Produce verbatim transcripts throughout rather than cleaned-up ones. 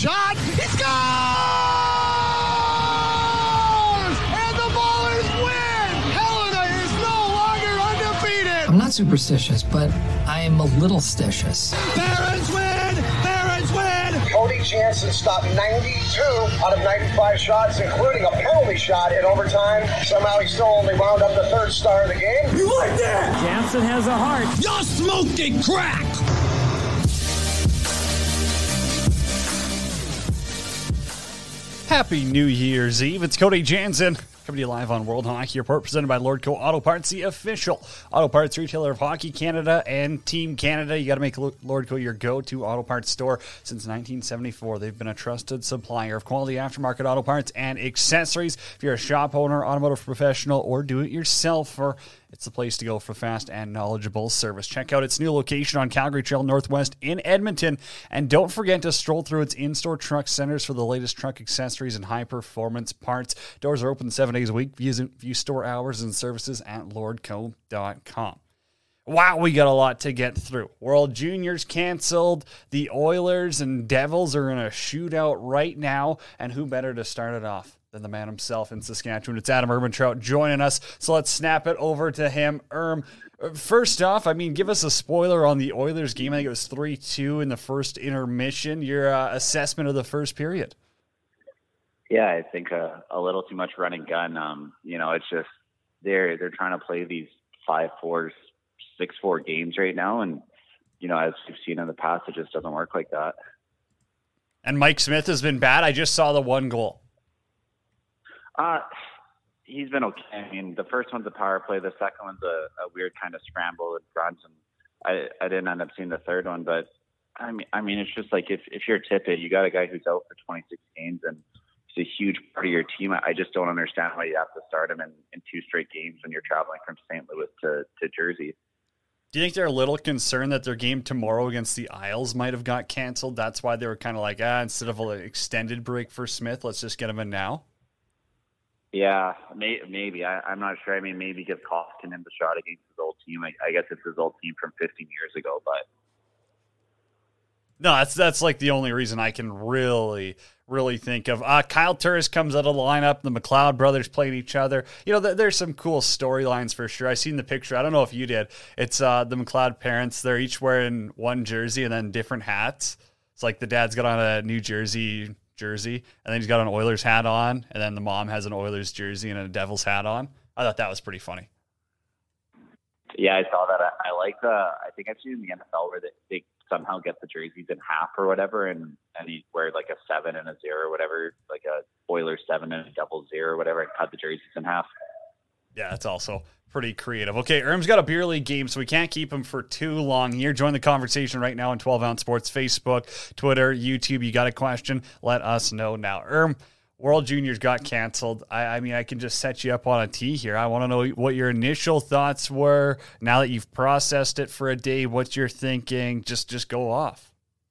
shot. He scores! And the Ballers win! Helena is no longer undefeated! I'm not superstitious, but I am a little stitious. Barons win! Barons win! Cody Jansen stopped ninety-two out of ninety-five shots, including a penalty shot in overtime. Somehow he still only wound up the third star of the game. You like that? Jansen has a heart. You're smoking crack! Happy New Year's Eve. It's Cody Jansen coming to you live on World Hockey Report, presented by Lordco Auto Parts, the official auto parts retailer of Hockey Canada and Team Canada. You got to make Lordco your go-to auto parts store since nineteen seventy-four. They've been a trusted supplier of quality aftermarket auto parts and accessories. If you're a shop owner, automotive professional, or do-it-yourselfer, it's the place to go for fast and knowledgeable service. Check out its new location on Calgary Trail Northwest in Edmonton. And don't forget to stroll through its in-store truck centers for the latest truck accessories and high-performance parts. Doors are open seven days a week. View, view store hours and services at lordco dot com. Wow, we got a lot to get through. World Juniors canceled. The Oilers and Devils are in a shootout right now. And who better to start it off than the man himself in Saskatchewan? It's Adam Ermintrout joining us. So let's snap it over to him. Erm, first off, I mean, give us a spoiler on the Oilers game. I think it was three two in the first intermission. Your uh, assessment of the first period. Yeah, I think uh, a little too much run and gun. Um, you know, it's just they're they're trying to play these five fours, six four games right now, and you know, as we've seen in the past, it just doesn't work like that. And Mike Smith has been bad. I just saw the one goal. Uh, he's been okay. I mean, the first one's a power play. The second one's a, a weird kind of scramble in front, and I I didn't end up seeing the third one, but I mean, I mean, it's just like if if you're Tippett, you got a guy who's out for twenty-six games and a huge part of your team. I just don't understand why you have to start him in, in two straight games when you're traveling from Saint Louis to, to Jersey. Do you think they're a little concerned that their game tomorrow against the Isles might have got canceled? That's why they were kind of like, ah, instead of an extended break for Smith, let's just get him in now? Yeah, may, maybe. I, I'm not sure. I mean, maybe give Koskinen the shot against his old team. I, I guess it's his old team from fifteen years ago, but no, that's that's like the only reason I can really, really think of. Uh, Kyle Turris comes out of the lineup. The McLeod brothers played each other. You know, th- there's some cool storylines for sure. I seen the picture. I don't know if you did. It's uh, the McLeod parents. They're each wearing one jersey and then different hats. It's like the dad's got on a New Jersey jersey, and then he's got an Oilers hat on, and then the mom has an Oilers jersey and a Devils hat on. I thought that was pretty funny. Yeah, I saw that. I, I like the. I think I've seen in the N F L where they, they somehow get the jerseys in half or whatever, and and he wear like a seven and a zero or whatever, like a Oilers seven and a Devils zero or whatever, and cut the jerseys in half. Yeah, that's also pretty creative. Okay, Erm's got a beer league game, so we can't keep him for too long here. Join the conversation right now on twelve ounce Sports, Facebook, Twitter, YouTube. You got a question? Let us know now. Erm, World Juniors got canceled. I, I mean, I can just set you up on a tee here. I want to know what your initial thoughts were. Now that you've processed it for a day, what you're thinking. Just, just go off.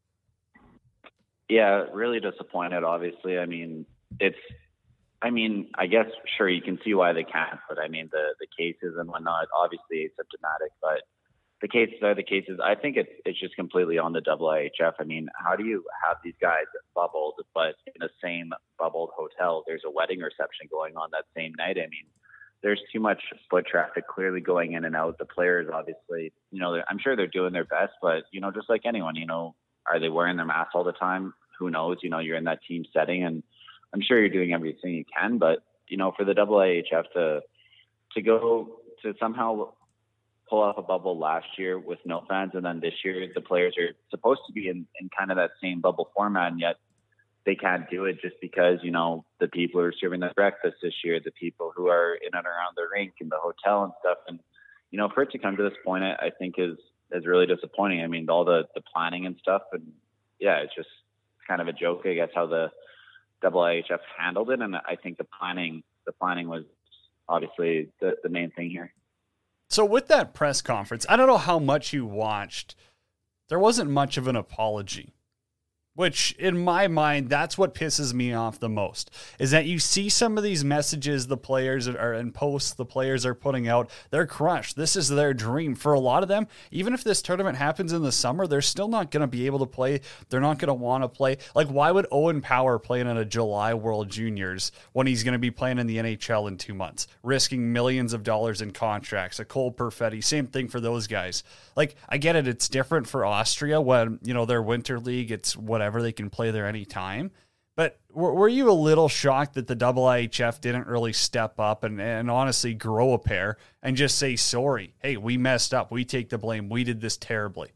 Yeah, really disappointed, obviously. I mean, it's, I mean, I guess, sure, you can see why they can't, but I mean, the, the cases and whatnot, obviously asymptomatic, but the cases are the cases. I think it's it's just completely on the W I H F. I mean, how do you have these guys bubbled, but in the same bubbled hotel, there's a wedding reception going on that same night? I mean, there's too much foot traffic clearly going in and out. The players, obviously, you know, I'm sure they're doing their best, but, you know, just like anyone, you know, are they wearing their mask all the time? Who knows? You know, you're in that team setting, and I'm sure you're doing everything you can, but, you know, for the W I H F to, to go to somehow pull off a bubble last year with no fans, and then this year the players are supposed to be in, in kind of that same bubble format, and yet they can't do it just because, you know, the people who are serving the breakfast this year, the people who are in and around the rink and the hotel and stuff. And, you know, for it to come to this point, I, I think is, is really disappointing. I mean, all the, the planning and stuff, and yeah, it's just kind of a joke, I guess, how the W I H F handled it. And I think the planning, the planning was obviously the, the main thing here. So with that press conference, I don't know how much you watched. There wasn't much of an apology. Which, in my mind, that's what pisses me off the most, is that you see some of these messages the players are and posts the players are putting out. They're crushed. This is their dream. For a lot of them, even if this tournament happens in the summer, they're still not going to be able to play. They're not going to want to play. Like, why would Owen Power play in a July World Juniors when he's going to be playing in the N H L in two months, risking millions of dollars in contracts? A Cole Perfetti, same thing for those guys. Like, I get it. It's different for Austria when, you know, their winter league, it's whatever. They can play there anytime. But were, were you a little shocked that the I I H F didn't really step up and, and honestly grow a pair and just say, sorry, hey, we messed up. We take the blame. We did this terribly.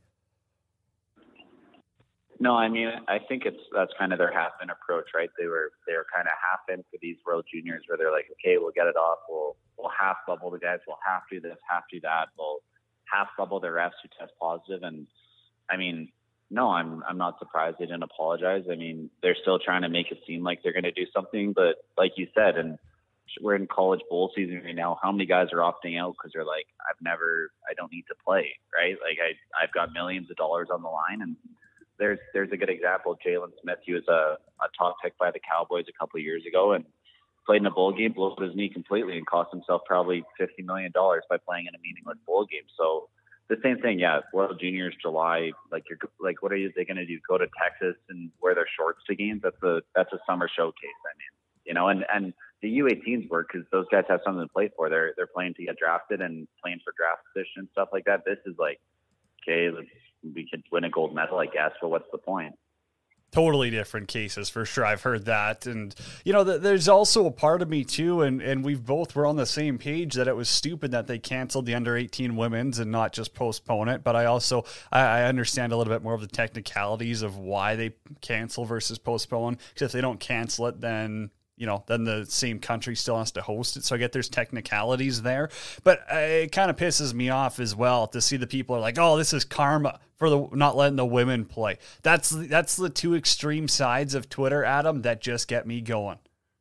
No, I mean, I think it's that's kind of their half-in approach, right? They were they were kind of half-in for these World Juniors where they're like, okay, we'll get it off. We'll we'll half bubble the guys. We'll half do this, half do that. We'll half bubble the refs who test positive. And I mean, no, I'm I'm not surprised they didn't apologize. I mean, they're still trying to make it seem like they're going to do something, but like you said, and we're in college bowl season right now. How many guys are opting out because they're like, I've never, I don't need to play, right? Like I I've got millions of dollars on the line, and there's there's a good example. Jalen Smith, he was a, a top pick by the Cowboys a couple of years ago, and played in a bowl game, blew up his knee completely, and cost himself probably fifty million dollars by playing in a meaningless bowl game. So. The same thing, yeah. World Juniors, July, like you're like, what are you, they going to do? Go to Texas and wear their shorts to games? That's a that's a summer showcase. I mean, you know, and, and the U eighteens work because those guys have something to play for. They're they're playing to get drafted and playing for draft position stuff like that. This is like, okay, let's, we could win a gold medal, I guess. But what's the point? Totally different cases for sure. I've heard that. And, you know, th- there's also a part of me too. And, and we've both were on the same page that it was stupid that they canceled the under eighteen women's and not just postpone it. But I also, I, I understand a little bit more of the technicalities of why they cancel versus postpone. Because if they don't cancel it, then, you know, then the same country still has to host it. So I get there's technicalities there, but it kind of pisses me off as well to see the people are like, oh, this is karma for the not letting the women play. That's, that's the two extreme sides of Twitter, Adam, that just get me going.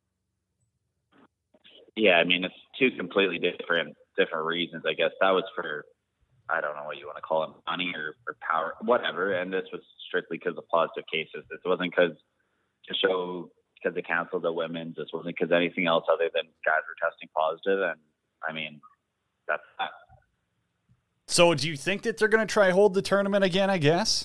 Yeah. I mean, it's two completely different, different reasons. I guess that was for, I don't know what you want to call it, money or, or power, whatever. And this was strictly because of positive cases. This wasn't because to show, because they canceled the women's. This wasn't because anything else other than guys were testing positive. And I mean, that's that. So do you think that they're going to try hold the tournament again, I guess?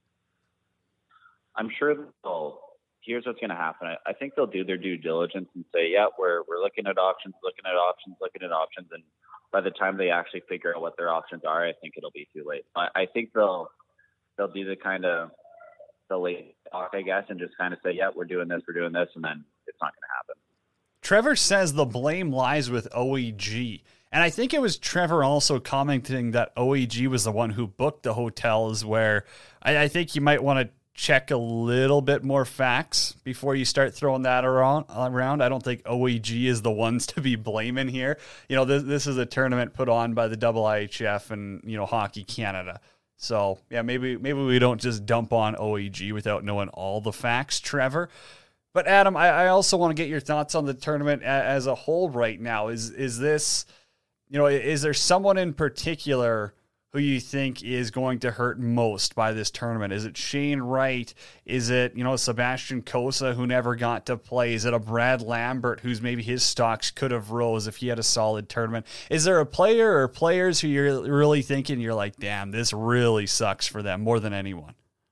I'm sure they'll, here's what's going to happen. I, I think they'll do their due diligence and say, yeah, we're, we're looking at options, looking at options, looking at options. And by the time they actually figure out what their options are, I think it'll be too late. I, I think they'll, they'll do the kind of, the late talk, I guess, and just kind of say, yeah, we're doing this, we're doing this, and then it's not going to happen. Trevor says the blame lies with O E G. And I think it was Trevor also commenting that O E G was the one who booked the hotels, where I, I think you might want to check a little bit more facts before you start throwing that around. around. I don't think O E G is the ones to be blaming here. You know, this, this is a tournament put on by the I I H F and, you know, Hockey Canada. So, yeah, maybe maybe we don't just dump on O E G without knowing all the facts, Trevor. But, Adam, I, I also want to get your thoughts on the tournament a, as a whole right now. Is is this, you know, is there someone in particular who you think is going to hurt most by this tournament? Is it Shane Wright? Is it, you know, Sebastian Cossa, who never got to play? Is it a Brad Lambert, whose maybe his stocks could have rose if he had a solid tournament? Is there a player or players who you're really thinking, you're like, damn, this really sucks for them more than anyone?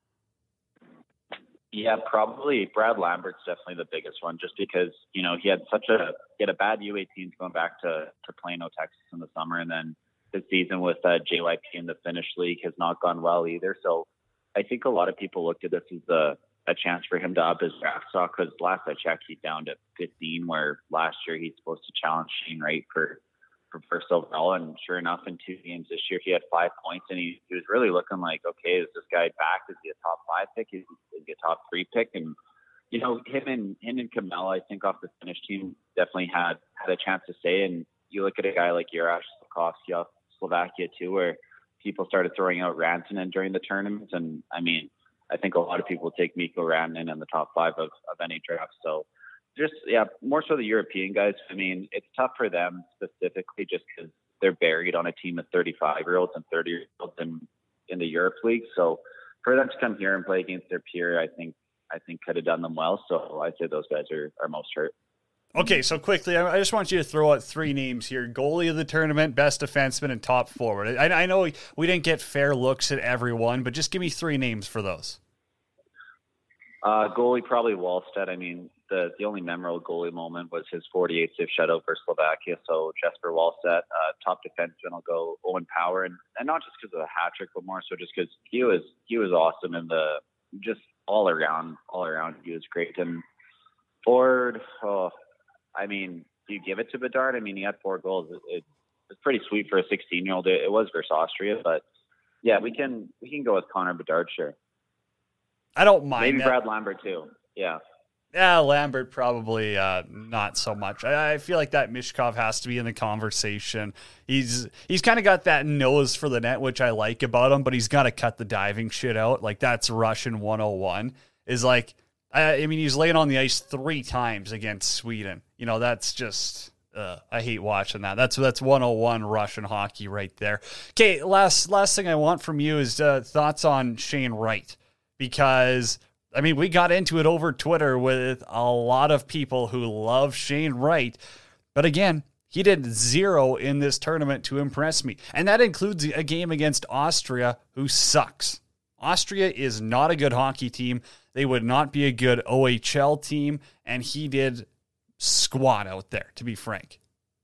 Yeah, probably Brad Lambert's definitely the biggest one, just because, you know, he had such a, he had a bad U eighteens going back to, to Plano, Texas in the summer, and then the season with uh, J Y P in the Finnish League has not gone well either. So I think a lot of people looked at this as a, a chance for him to up his draft stock, because last I checked, he's down to fifteen, where last year he's supposed to challenge Shane Wright for, for first overall. And sure enough, in two games this year, he had five points, and he, he was really looking like, okay, is this guy back? Is he a top five pick? Is he, is he a top three pick? And, you know, him and him and Kamel, I think off the Finnish team definitely had, had a chance to stay. And you look at a guy like Jarash Slafkovsky off Slovakia too, where people started throwing out Rantanen during the tournament. And I mean, I think a lot of people take Mikko Rantanen in the top five of, of any draft. So just, yeah, more so the European guys. I mean, it's tough for them specifically just because they're buried on a team of thirty-five year olds and thirty year olds in, in the Europe League. So for them to come here and play against their peer, I think I think could have done them well. So I'd say those guys are, are most hurt. Okay, so quickly, I just want you to throw out three names here. Goalie of the tournament, best defenseman, and top forward. I, I know we didn't get fair looks at everyone, but just give me three names for those. Uh, goalie, probably Wallstedt. I mean, the, the only memorable goalie moment was his forty-eight save shutout for Slovakia. So Jesper Wallstedt. Uh, top defenseman, I'll go Owen Power. And, and not just because of the hat trick, but more so just because he was, he was awesome in the, just all around, all around. He was great. And forward, oh, I mean, do you give it to Bedard? I mean, he had four goals. It, it, it's pretty sweet for a sixteen-year-old. It, it was versus Austria, but yeah, we can we can go with Connor Bedard, sure. I don't mind. Maybe that. Brad Lambert too. Yeah. Yeah, Lambert probably uh, not so much. I, I feel like that Mishkov has to be in the conversation. He's he's kind of got that nose for the net, which I like about him, but he's got to cut the diving shit out. Like that's Russian one oh one. Is like. I mean, he's laying on the ice three times against Sweden. You know, that's just, uh, I hate watching that. That's that's one oh one Russian hockey right there. Okay, last last thing I want from you is uh, thoughts on Shane Wright. Because, I mean, we got into it over Twitter with a lot of people who love Shane Wright. But again, he did zero in this tournament to impress me. And that includes a game against Austria, who sucks. Austria is not a good hockey team. They would not be a good O H L team, and he did squat out there, to be frank.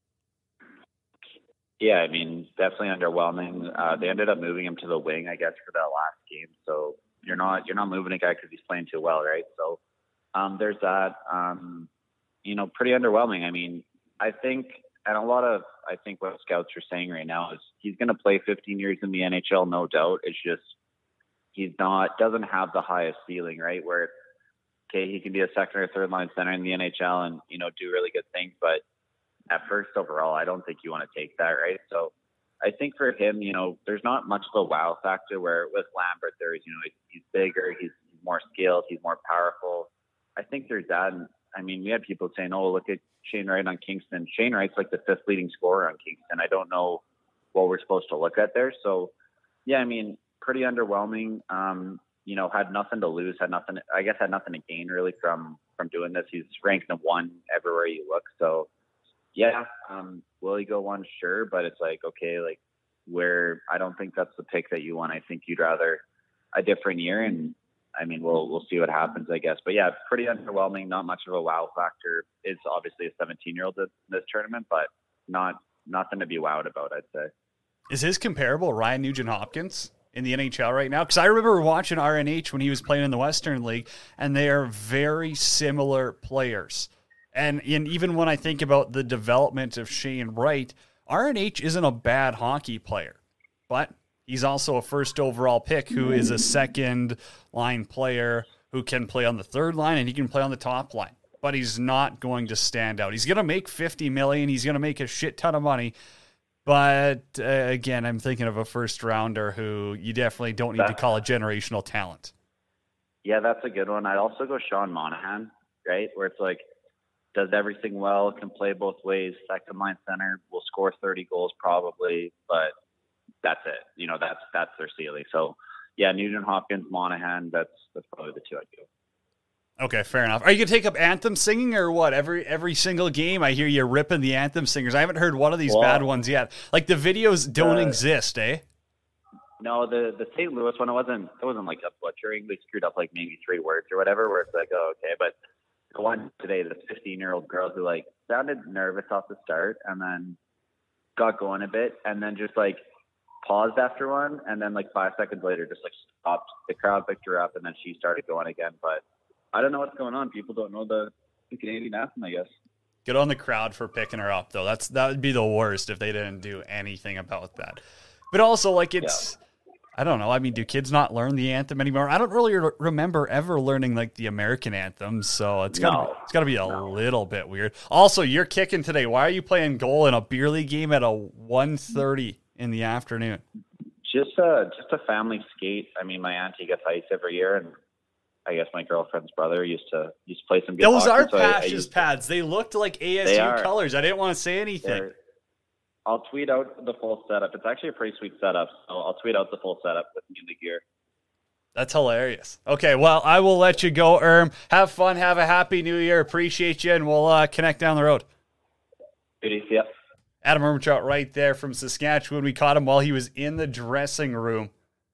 Yeah, I mean, definitely underwhelming. Uh, they ended up moving him to the wing, I guess, for that last game. So you're not you're not moving a guy because he's playing too well, right? So um, there's that. Um, you know, pretty underwhelming. I mean, I think, and a lot of I think what scouts are saying right now is he's going to play fifteen years in the N H L, no doubt. It's just he's not, doesn't have the highest ceiling, right? Where, okay, he can be a second or third line center in the N H L and, you know, do really good things. But at first overall, I don't think you want to take that, right? So I think for him, you know, there's not much of a wow factor where with Lambert, there is, you know, he's bigger, he's more skilled, he's more powerful. I think there's that. And I mean, we had people saying, oh, look at Shane Wright on Kingston. Shane Wright's like the fifth leading scorer on Kingston. I don't know what we're supposed to look at there. So, yeah, I mean, pretty underwhelming. Um, you know, had nothing to lose, had nothing, I guess had nothing to gain really from, from doing this. He's ranked number one everywhere you look. So yeah, um, will he go one? Sure. But it's like, okay, like where I don't think that's the pick that you want. I think you'd rather a different year. And I mean, we'll, we'll see what happens, I guess, but yeah, pretty underwhelming. Not much of a wow factor. It's obviously a seventeen year old in this tournament, but not, nothing to be wowed about, I'd say. Is his comparable Ryan Nugent-Hopkins in the N H L right now? Because I remember watching R N H when he was playing in the Western League, and they are very similar players. And, and even when I think about the development of Shane Wright, R N H isn't a bad hockey player, but he's also a first overall pick who is a second line player who can play on the third line and he can play on the top line. But he's not going to stand out. He's going to make fifty million dollars. He's going to make a shit ton of money. But uh, again, I'm thinking of a first rounder who you definitely don't need to call a generational talent. Yeah, that's a good one. I'd also go Sean Monahan, right? Where it's like, does everything well, can play both ways, second line center, will score thirty goals probably, but that's it. You know, that's that's their ceiling. So yeah, Nugent Hopkins, Monahan, that's that's probably the two I'd go. Okay, fair enough. Are you going to take up anthem singing or what? Every every single game I hear you ripping the anthem singers. I haven't heard one of these well, bad ones yet. Like the videos don't uh, exist, eh? No, the the Saint Louis one, it wasn't it wasn't like a butchering. They screwed up like maybe three words or whatever, where it's like, oh, okay. But the one today, the fifteen-year-old girl who like sounded nervous off the start and then got going a bit and then just like paused after one and then like five seconds later just like stopped. The crowd picked her up and then she started going again. But I don't know what's going on. People don't know the, the Canadian anthem, I guess. Good on the crowd for picking her up, though. That's that would be the worst if they didn't do anything about that. But also, like, it's, yeah. I don't know. I mean, do kids not learn the anthem anymore? I don't really re- remember ever learning, like, the American anthem, so it's got to no. it's got to be a no. little bit weird. Also, you're kicking today. Why are you playing goal in a beer league game at a one thirty in the afternoon? Just a, just a family skate. I mean, my auntie gets ice every year, and I guess my girlfriend's brother used to used to play some good Those hockey, are so Pash's pads. They looked like A S U colors. I didn't want to say anything. They're, I'll tweet out the full setup. It's actually a pretty sweet setup. So I'll tweet out the full setup with me in the gear. That's hilarious. Okay, well, I will let you go, Erm. Have fun. Have a happy new year. Appreciate you, and we'll uh, connect down the road. It is, yep. Adam Ermachuk right there from Saskatchewan. We caught him while he was in the dressing room.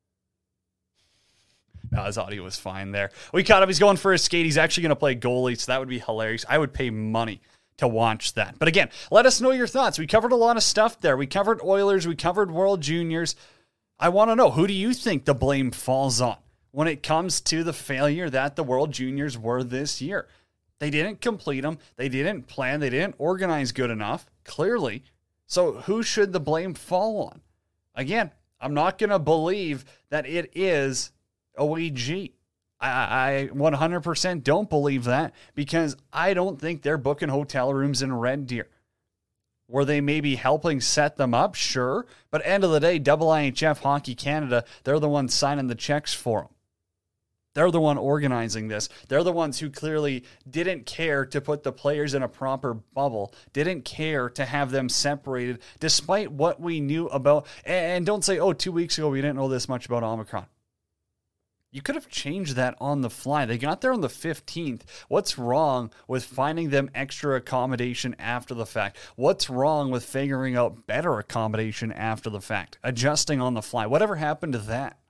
No, his audio was fine there. We caught him. He's going for a skate. He's actually going to play goalie, so that would be hilarious. I would pay money to watch that. But again, let us know your thoughts. We covered a lot of stuff there. We covered Oilers. We covered World Juniors. I want to know, who do you think the blame falls on when it comes to the failure that the World Juniors were this year? They didn't complete them. They didn't plan. They didn't organize good enough, clearly. So who should the blame fall on? Again, I'm not going to believe that it is O E G. I, I one hundred percent don't believe that, because I don't think they're booking hotel rooms in Red Deer. Were they maybe helping set them up? Sure. But end of the day, Double I H F Hockey Canada, they're the ones signing the checks for them. They're the one organizing this. They're the ones who clearly didn't care to put the players in a proper bubble, didn't care to have them separated, despite what we knew about. And don't say, oh, two weeks ago we didn't know this much about Omicron. You could have changed that on the fly. They got there on the fifteenth. What's wrong with finding them extra accommodation after the fact? What's wrong with figuring out better accommodation after the fact? Adjusting on the fly. Whatever happened to that?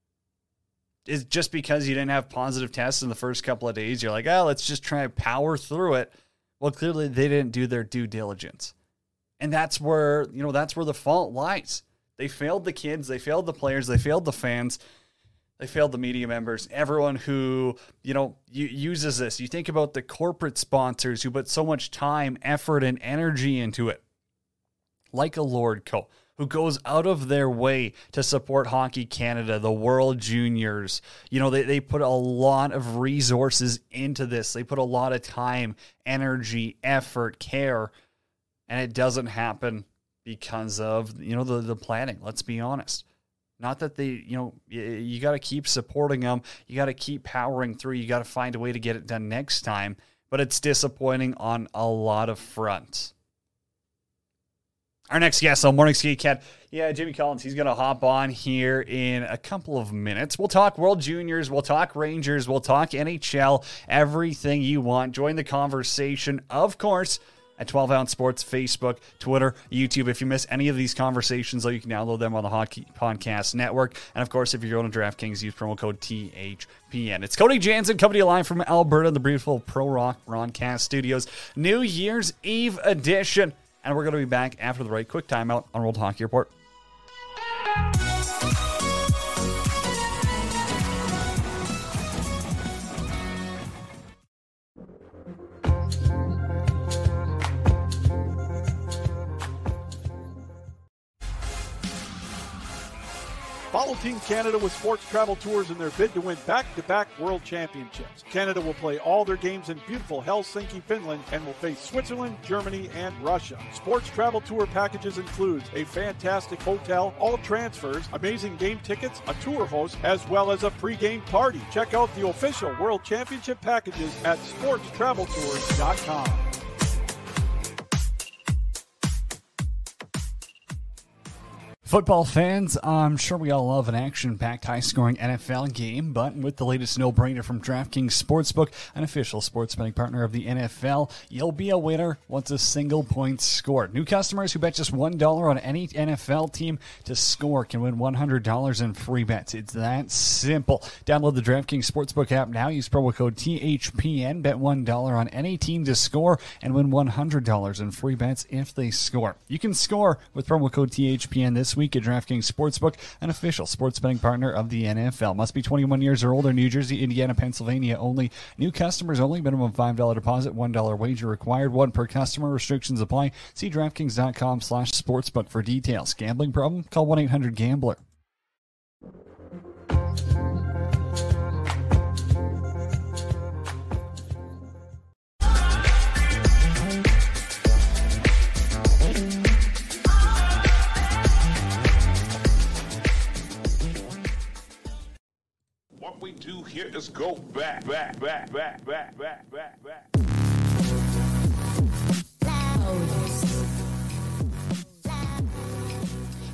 Is just because you didn't have positive tests in the first couple of days, you're like, oh, let's just try and power through it. Well, clearly they didn't do their due diligence. And that's where, you know, that's where the fault lies. They failed the kids, they failed the players, they failed the fans. They failed the media members, everyone who, you know, uses this. You think about the corporate sponsors who put so much time, effort, and energy into it. Like a Lordco, who goes out of their way to support Hockey Canada, the World Juniors. You know, they, they put a lot of resources into this. They put a lot of time, energy, effort, care, and it doesn't happen because of, you know, the, the planning. Let's be honest. Not that they, you know, you, you got to keep supporting them. You got to keep powering through. You got to find a way to get it done next time. But it's disappointing on a lot of fronts. Our next guest on Morning Skate Cat, yeah, Jimmy Collins, he's going to hop on here in a couple of minutes. We'll talk World Juniors, we'll talk Rangers, we'll talk N H L, everything you want. Join the conversation, of course, at twelve ounce Sports, Facebook, Twitter, YouTube. If you miss any of these conversations, though, you can download them on the Hockey Podcast Network. And, of course, if you're going to DraftKings, use promo code T H P N. It's Cody Jansen coming to you live from Alberta, the beautiful Pro Rock Broadcast Studios. New Year's Eve edition. And we're going to be back after the break. Quick timeout on World Hockey Report. Follow Team Canada with Sports Travel Tours in their bid to win back-to-back World Championships. Canada will play all their games in beautiful Helsinki, Finland, and will face Switzerland, Germany, and Russia. Sports Travel Tour packages include a fantastic hotel, all transfers, amazing game tickets, a tour host, as well as a pre-game party. Check out the official World Championship packages at sports travel tours dot com. Football fans, I'm sure we all love an action-packed, high-scoring N F L game, but with the latest no-brainer from DraftKings Sportsbook, an official sports betting partner of the N F L, you'll be a winner once a single point's scored. New customers who bet just one dollar on any N F L team to score can win one hundred dollars in free bets. It's that simple. Download the DraftKings Sportsbook app now. Use promo code T H P N. Bet one dollar on any team to score and win one hundred dollars in free bets if they score. You can score with promo code T H P N this week at DraftKings Sportsbook, an official sports betting partner of the N F L. Must be twenty-one years or older. New Jersey, Indiana, Pennsylvania only. New customers only. Minimum five dollars deposit, one dollar wager required. One per customer. Restrictions apply. See DraftKings.com slash sportsbook for details. Gambling problem? Call one eight hundred gambler. What we do here is go back, back, back, back, back, back, back, back.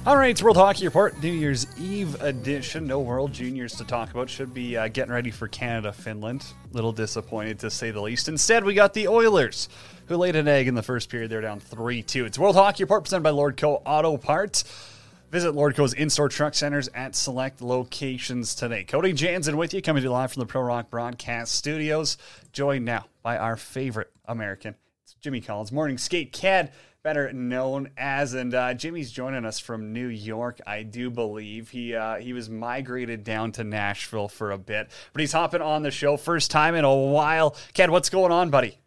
All right, it's World Hockey Report, New Year's Eve edition. No World Juniors to talk about. Should be uh, getting ready for Canada, Finland. Little disappointed to say the least. Instead, we got the Oilers, who laid an egg in the first period. They're down three two. It's World Hockey Report presented by Lordco Auto Parts. Visit Lordco's in-store truck centers at select locations today. Cody Jansen with you, coming to you live from the Pro Rock Broadcast Studios. Joined now by our favorite American, it's Jimmy Collins, Morning Skate Cad, better known as, and uh, Jimmy's joining us from New York, I do believe. He uh, he was migrated down to Nashville for a bit, but he's hopping on the show first time in a while. Cad, what's going on, buddy?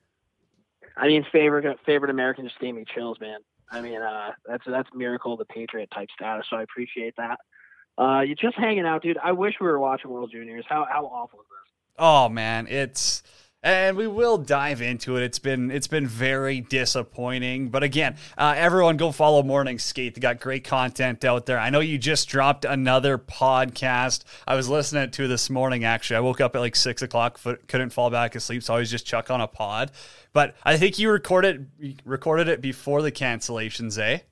I mean, favorite favorite American just gave me chills, man. I mean, uh, that's that's miracle of the Patriot type status, so I appreciate that. Uh, you're just hanging out, dude. I wish we were watching World Juniors. How how awful is this? Oh man, it's and we will dive into it. It's been it's been very disappointing, but again, uh, everyone go follow Morning Skate. They got great content out there. I know you just dropped another podcast. I was listening to it this morning. Actually, I woke up at like six o'clock, couldn't fall back asleep, so I always just chuck on a pod. But I think you recorded recorded it before the cancellations, eh?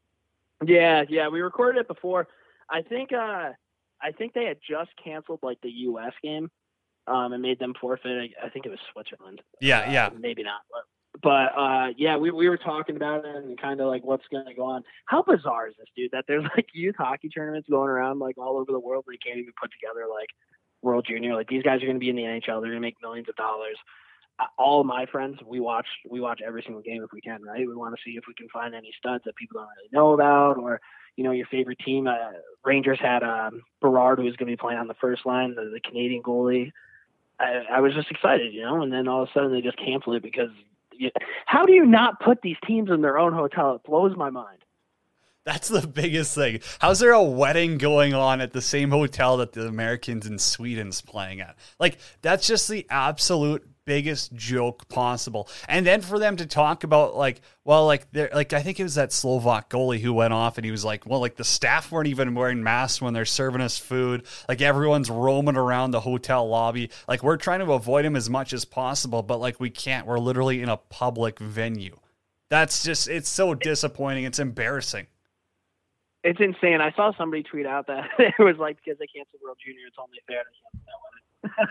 Yeah, yeah, we recorded it before. I think uh, I think they had just canceled like the U S game. Um, and made them forfeit. I, I think it was Switzerland. Yeah, uh, yeah. Maybe not. But, but uh, yeah, we we were talking about it and kind of like what's going to go on. How bizarre is this, dude, that there's like youth hockey tournaments going around like all over the world. They can't even put together like World Junior. Like these guys are going to be in the N H L. They're going to make millions of dollars. Uh, all of my friends, we watch we watch every single game if we can, right? We want to see if we can find any studs that people don't really know about, or you know, your favorite team. Uh, Rangers had um, Berard, who was going to be playing on the first line, the, the Canadian goalie. I, I was just excited, you know, and then all of a sudden they just canceled it because you, how do you not put these teams in their own hotel? It blows my mind. That's the biggest thing. How's there a wedding going on at the same hotel that the Americans in Sweden's playing at? Like, that's just the absolute biggest joke possible. And then for them to talk about like, well, like they're like, I think it was that Slovak goalie who went off and he was like, well, like the staff weren't even wearing masks when they're serving us food. Like everyone's roaming around the hotel lobby. Like we're trying to avoid them as much as possible, but like we can't, we're literally in a public venue. That's just, it's so disappointing. It's embarrassing. It's insane. I saw somebody tweet out that it was like, because they canceled World Junior, it's only fair to cancel that one.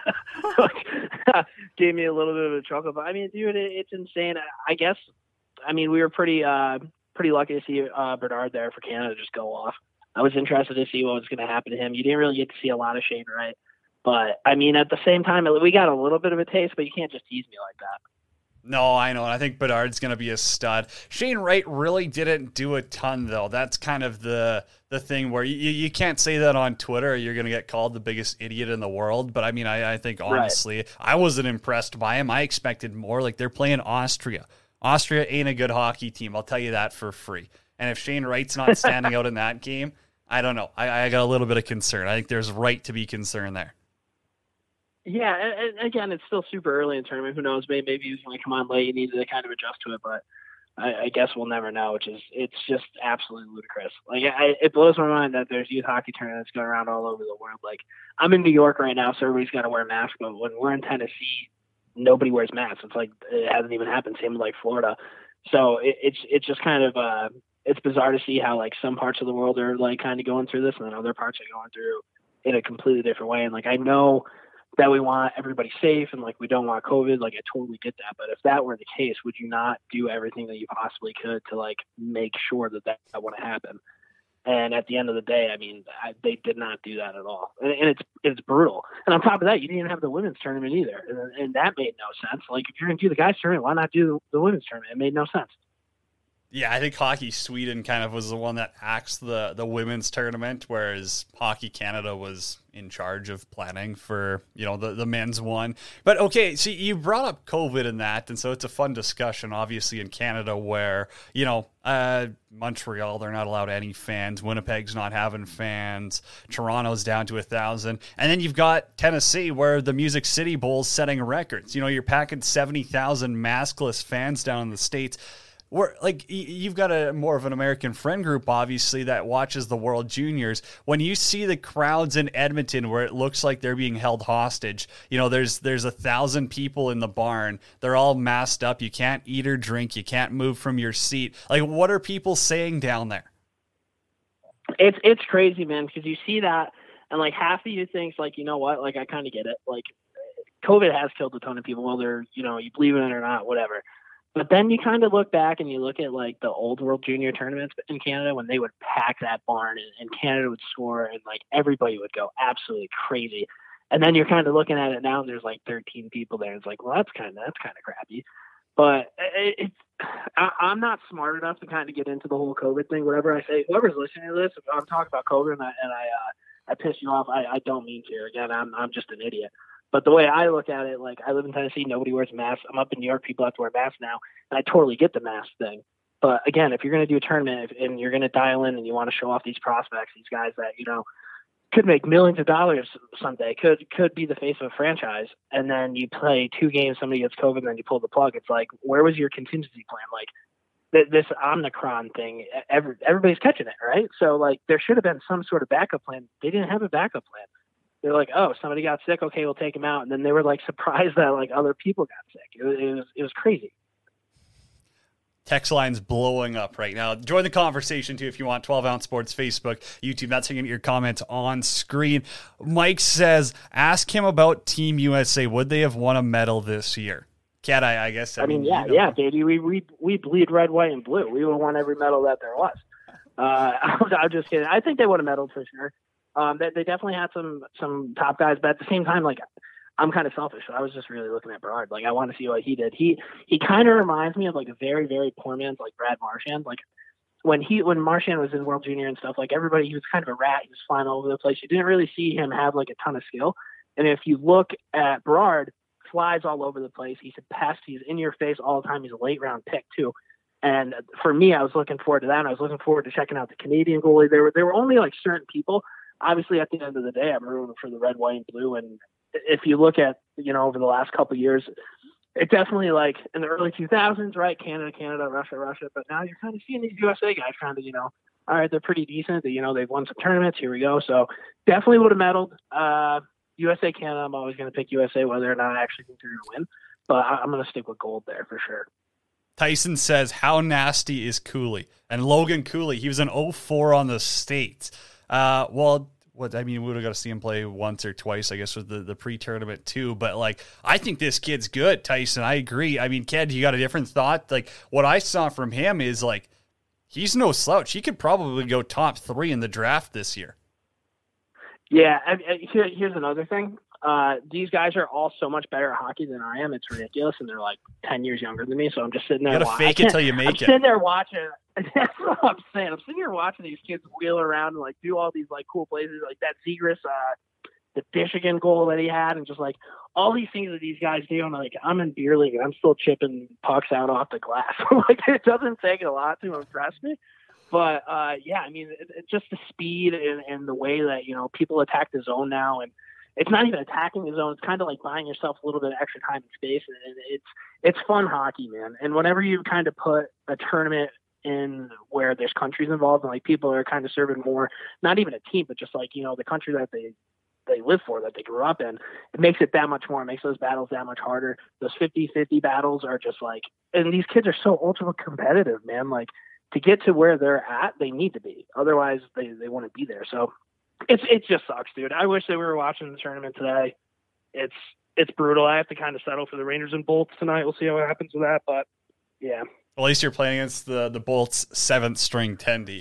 Gave me a little bit of a chuckle, but I mean, dude, it, it's insane. I guess, I mean, we were pretty, uh, pretty lucky to see uh, Bernard there for Canada just go off. I was interested to see what was going to happen to him. You didn't really get to see a lot of Shane Wright, but I mean, at the same time, we got a little bit of a taste, but you can't just tease me like that. No, I know. I think Bedard's going to be a stud. Shane Wright really didn't do a ton, though. That's kind of the the thing where you, you can't say that on Twitter or you're going to get called the biggest idiot in the world. But, I mean, I, I think, honestly, right. I wasn't impressed by him. I expected more. Like, they're playing Austria. Austria ain't a good hockey team. I'll tell you that for free. And if Shane Wright's not standing out in that game, I don't know. I, I got a little bit of concern. I think there's right to be concerned there. Yeah, and again, it's still super early in the tournament. Who knows? Maybe, maybe he was going to come on late. He needed to kind of adjust to it, but I, I guess we'll never know. Which is, it's just absolutely ludicrous. Like, I, it blows my mind that there's youth hockey tournaments going around all over the world. Like, I'm in New York right now, so everybody's got to wear masks. But when we're in Tennessee, nobody wears masks. It's like it hasn't even happened. Same with like Florida. So it, it's it's just kind of uh, it's bizarre to see how like some parts of the world are like kind of going through this, and then other parts are going through in a completely different way. And like I know that we want everybody safe and like we don't want COVID. Like I totally get that. But if that were the case, would you not do everything that you possibly could to like make sure that that, that wouldn't happen? And at the end of the day, I mean, I, they did not do that at all. And, and it's it's brutal. And on top of that, you didn't even have the women's tournament either. And, and that made no sense. Like if you're going to do the guys tournament, why not do the, the women's tournament? It made no sense. Yeah, I think Hockey Sweden kind of was the one that axed the, the women's tournament, whereas Hockey Canada was in charge of planning for, you know, the, the men's one. But, okay, so you brought up COVID and that, and so it's a fun discussion, obviously, in Canada where, you know, uh, Montreal, they're not allowed any fans. Winnipeg's not having fans. Toronto's down to a thousand. And then you've got Tennessee where the Music City Bowl's setting records. You know, you're packing seventy thousand maskless fans down in the States. We're, like, you've got a more of an American friend group, obviously, that watches the World Juniors. When you see the crowds in Edmonton where it looks like they're being held hostage, you know, there's there's a thousand people in the barn. They're all masked up. You can't eat or drink. You can't move from your seat. Like, what are people saying down there? It's it's crazy, man, because you see that, and like half of you thinks like, you know what, like I kind of get it. Like COVID has killed a ton of people, whether you know you believe in it or not, whatever. But then you kind of look back and you look at like the old World Junior tournaments in Canada when they would pack that barn and, and Canada would score and like everybody would go absolutely crazy. And then you're kind of looking at it now and there's like thirteen people there. It's like, well, that's kind of that's kind of crappy. But it, it's I, I'm not smart enough to kind of get into the whole COVID thing. Whatever I say, whoever's listening to this, if I'm talking about COVID and I and I uh, I piss you off, I, I don't mean to. Again, I'm I'm just an idiot. But the way I look at it, like I live in Tennessee, nobody wears masks. I'm up in New York, people have to wear masks now, and I totally get the mask thing. But again, if you're going to do a tournament and you're going to dial in and you want to show off these prospects, these guys that you know could make millions of dollars someday, could could be the face of a franchise, and then you play two games, somebody gets COVID, and then you pull the plug. It's like, where was your contingency plan? Like th- this Omicron thing, every, everybody's catching it, right? So like there should have been some sort of backup plan. They didn't have a backup plan. They're like, oh, somebody got sick. Okay, we'll take him out. And then they were like surprised that like other people got sick. It was, it was, it was crazy. Text line's blowing up right now. Join the conversation, too, if you want. twelve ounce Sports, Facebook, YouTube. That's how you get your comments on screen. Mike says, ask him about Team U S A. Would they have won a medal this year? Cat, I, I guess. I, I mean, mean, yeah, you know. yeah, baby. We, we, we bleed red, white, and blue. We would have won every medal that there was. Uh, I'm just kidding. I think they would have medaled for sure. Um, they, they definitely had some some top guys, but at the same time, like, I'm kind of selfish. I was just really looking at Berard. Like, I want to see what he did. He he kind of reminds me of like a very, very poor man's like Brad Marchand. Like when he when Marchand was in World Junior and stuff, like everybody, he was kind of a rat. He was flying all over the place. You didn't really see him have like a ton of skill. And if you look at Berard, flies all over the place. He's a pest. He's in your face all the time. He's a late round pick too. And for me, I was looking forward to that. And I was looking forward to checking out the Canadian goalie. There were there were only like certain people. Obviously, at the end of the day, I'm rooting for the red, white, and blue. And if you look at, you know, over the last couple of years, it definitely like in the early two thousands, right? Canada, Canada, Russia, Russia. But now you're kind of seeing these U S A guys kind of, you know, all right, they're pretty decent. You know, they've won some tournaments. Here we go. So definitely would have medaled. Uh, U S A, Canada, I'm always going to pick U S A, whether or not I actually think they're going to win. But I- I'm going to stick with gold there for sure. Tyson says, how nasty is Cooley? And Logan Cooley, he was an oh four on the States. Uh, well, what I mean, we would have got to see him play once or twice, I guess, with the, the pre-tournament too. But like, I think this kid's good, Tyson. I agree. I mean, Ked, you got a different thought? Like, what I saw from him is like, he's no slouch. He could probably go top three in the draft this year. Yeah, I, I, here, here's another thing. Uh, these guys are all so much better at hockey than I am. It's ridiculous, and they're like ten years younger than me. So I'm just sitting there. You gotta fake it till you make I'm it. Sitting there watching. That's what I'm saying. I'm sitting here watching these kids wheel around and like do all these like cool places, like that Zegras, uh, the Michigan goal that he had, and just like all these things that these guys do. I'm like, I'm in beer league and I'm still chipping pucks out off the glass. Like it doesn't take a lot to impress me. But uh, yeah, I mean, it, it's just the speed and, and the way that, you know, people attack the zone now. And it's not even attacking the zone. It's kind of like buying yourself a little bit of extra time and space. And it's, it's fun hockey, man. And whenever you kind of put a tournament in where there's countries involved and like people are kind of serving more, not even a team, but just like, you know, the country that they, they live for, that they grew up in, it makes it that much more. It makes those battles that much harder. Those fifty-fifty battles are just like, and these kids are so ultra competitive, man. Like, to get to where they're at, they need to be. Otherwise, they, they wouldn't be there. So it's it just sucks, dude. I wish that we were watching the tournament today. It's it's brutal. I have to kind of settle for the Rangers and Bolts tonight. We'll see how it happens with that. But, yeah. At least you're playing against the, the Bolts' seventh-string Tendy.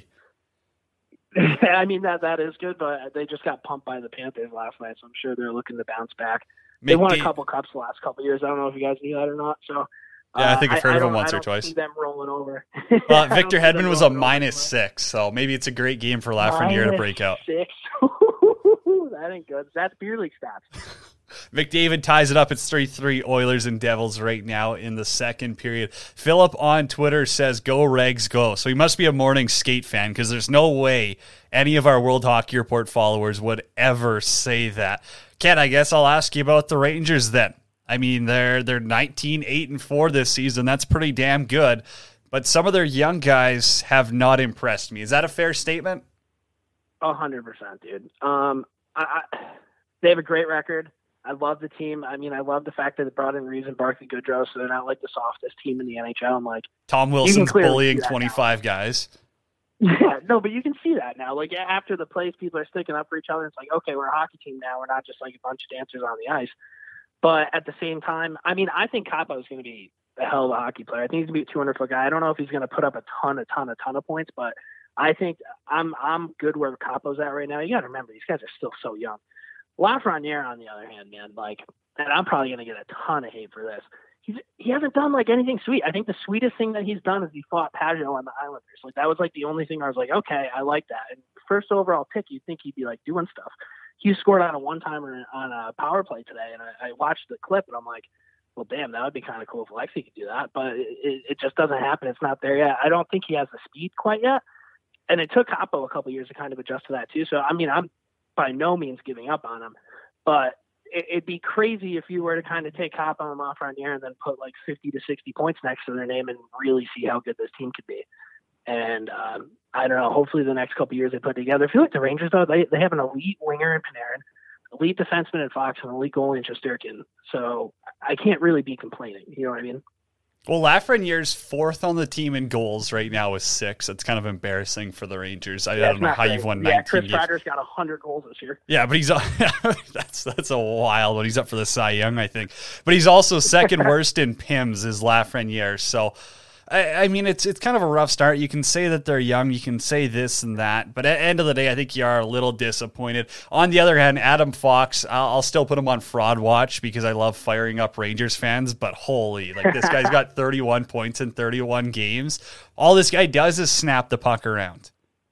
I mean, that that is good, but they just got pumped by the Panthers last night, so I'm sure they're looking to bounce back. They Make won the, a couple cups the last couple of years. I don't know if you guys knew that or not. So Yeah, I think I've heard uh, of I him once I or twice. See them rolling over. Uh, Victor Hedman was a minus six, so maybe it's a great game for Lafreniere to break out. Six. That ain't good. That's beer league stats. McDavid ties it up. It's three three Oilers and Devils right now in the second period. Philip on Twitter says, go Regs, go. So he must be a morning skate fan because there's no way any of our World Hockey Report followers would ever say that. Ken, I guess I'll ask you about the Rangers then. I mean, they're they're nineteen eight and four this season. That's pretty damn good. But some of their young guys have not impressed me. Is that a fair statement? A hundred percent, dude. Um, I, I, they have a great record. I love the team. I mean, I love the fact that they brought in Reeves and Barclay Goodrow, so they're not like the softest team in the N H L. I'm like, Tom Wilson's bullying twenty-five now. guys. Yeah, no, but you can see that now. Like after the plays, people are sticking up for each other. It's like, okay, we're a hockey team now. We're not just like a bunch of dancers on the ice. But at the same time, I mean, I think Capo is going to be a hell of a hockey player. I think he's going to be a two hundred foot guy. I don't know if he's going to put up a ton, a ton, a ton of points, but I think I'm I'm good where Capo's at right now. You got to remember, these guys are still so young. Lafreniere, on the other hand, man, like, and I'm probably going to get a ton of hate for this. He's, he hasn't done like anything sweet. I think the sweetest thing that he's done is he fought Pagano on the Islanders. Like that was like the only thing I was like, okay, I like that. And first overall pick, you'd think he'd be like doing stuff. He scored on a one timer on a power play today, and I, I watched the clip, and I'm like, well, damn, that would be kind of cool if Lexi could do that. But it, it just doesn't happen. It's not there yet. I don't think he has the speed quite yet. And it took Capo a couple years to kind of adjust to that too. So I mean, I'm by no means giving up on him, but it'd be crazy if you were to kind of take Capo and Lafreniere and then put like fifty to sixty points next to their name and really see how good this team could be. And um, I don't know, hopefully the next couple of years they put together. I feel like the Rangers, though, they, they have an elite winger in Panarin, elite defenseman in Fox, and elite goalie in Shesterkin. So I can't really be complaining. You know what I mean? Well, Lafreniere's fourth on the team in goals right now with six. It's kind of embarrassing for the Rangers. I, yeah, I don't know how great. you've won yeah, nineteen Chris games. Kreider's got one hundred goals this year. Yeah, but he's that's that's a wild one. He's up for the Cy Young, I think. But he's also second worst in P I Ms is Lafreniere. So, I, I mean, it's it's kind of a rough start. You can say that they're young. You can say this and that. But at the end of the day, I think you are a little disappointed. On the other hand, Adam Fox, I'll, I'll still put him on fraud watch because I love firing up Rangers fans. But holy, like this guy's got thirty-one points in thirty-one games. All this guy does is snap the puck around.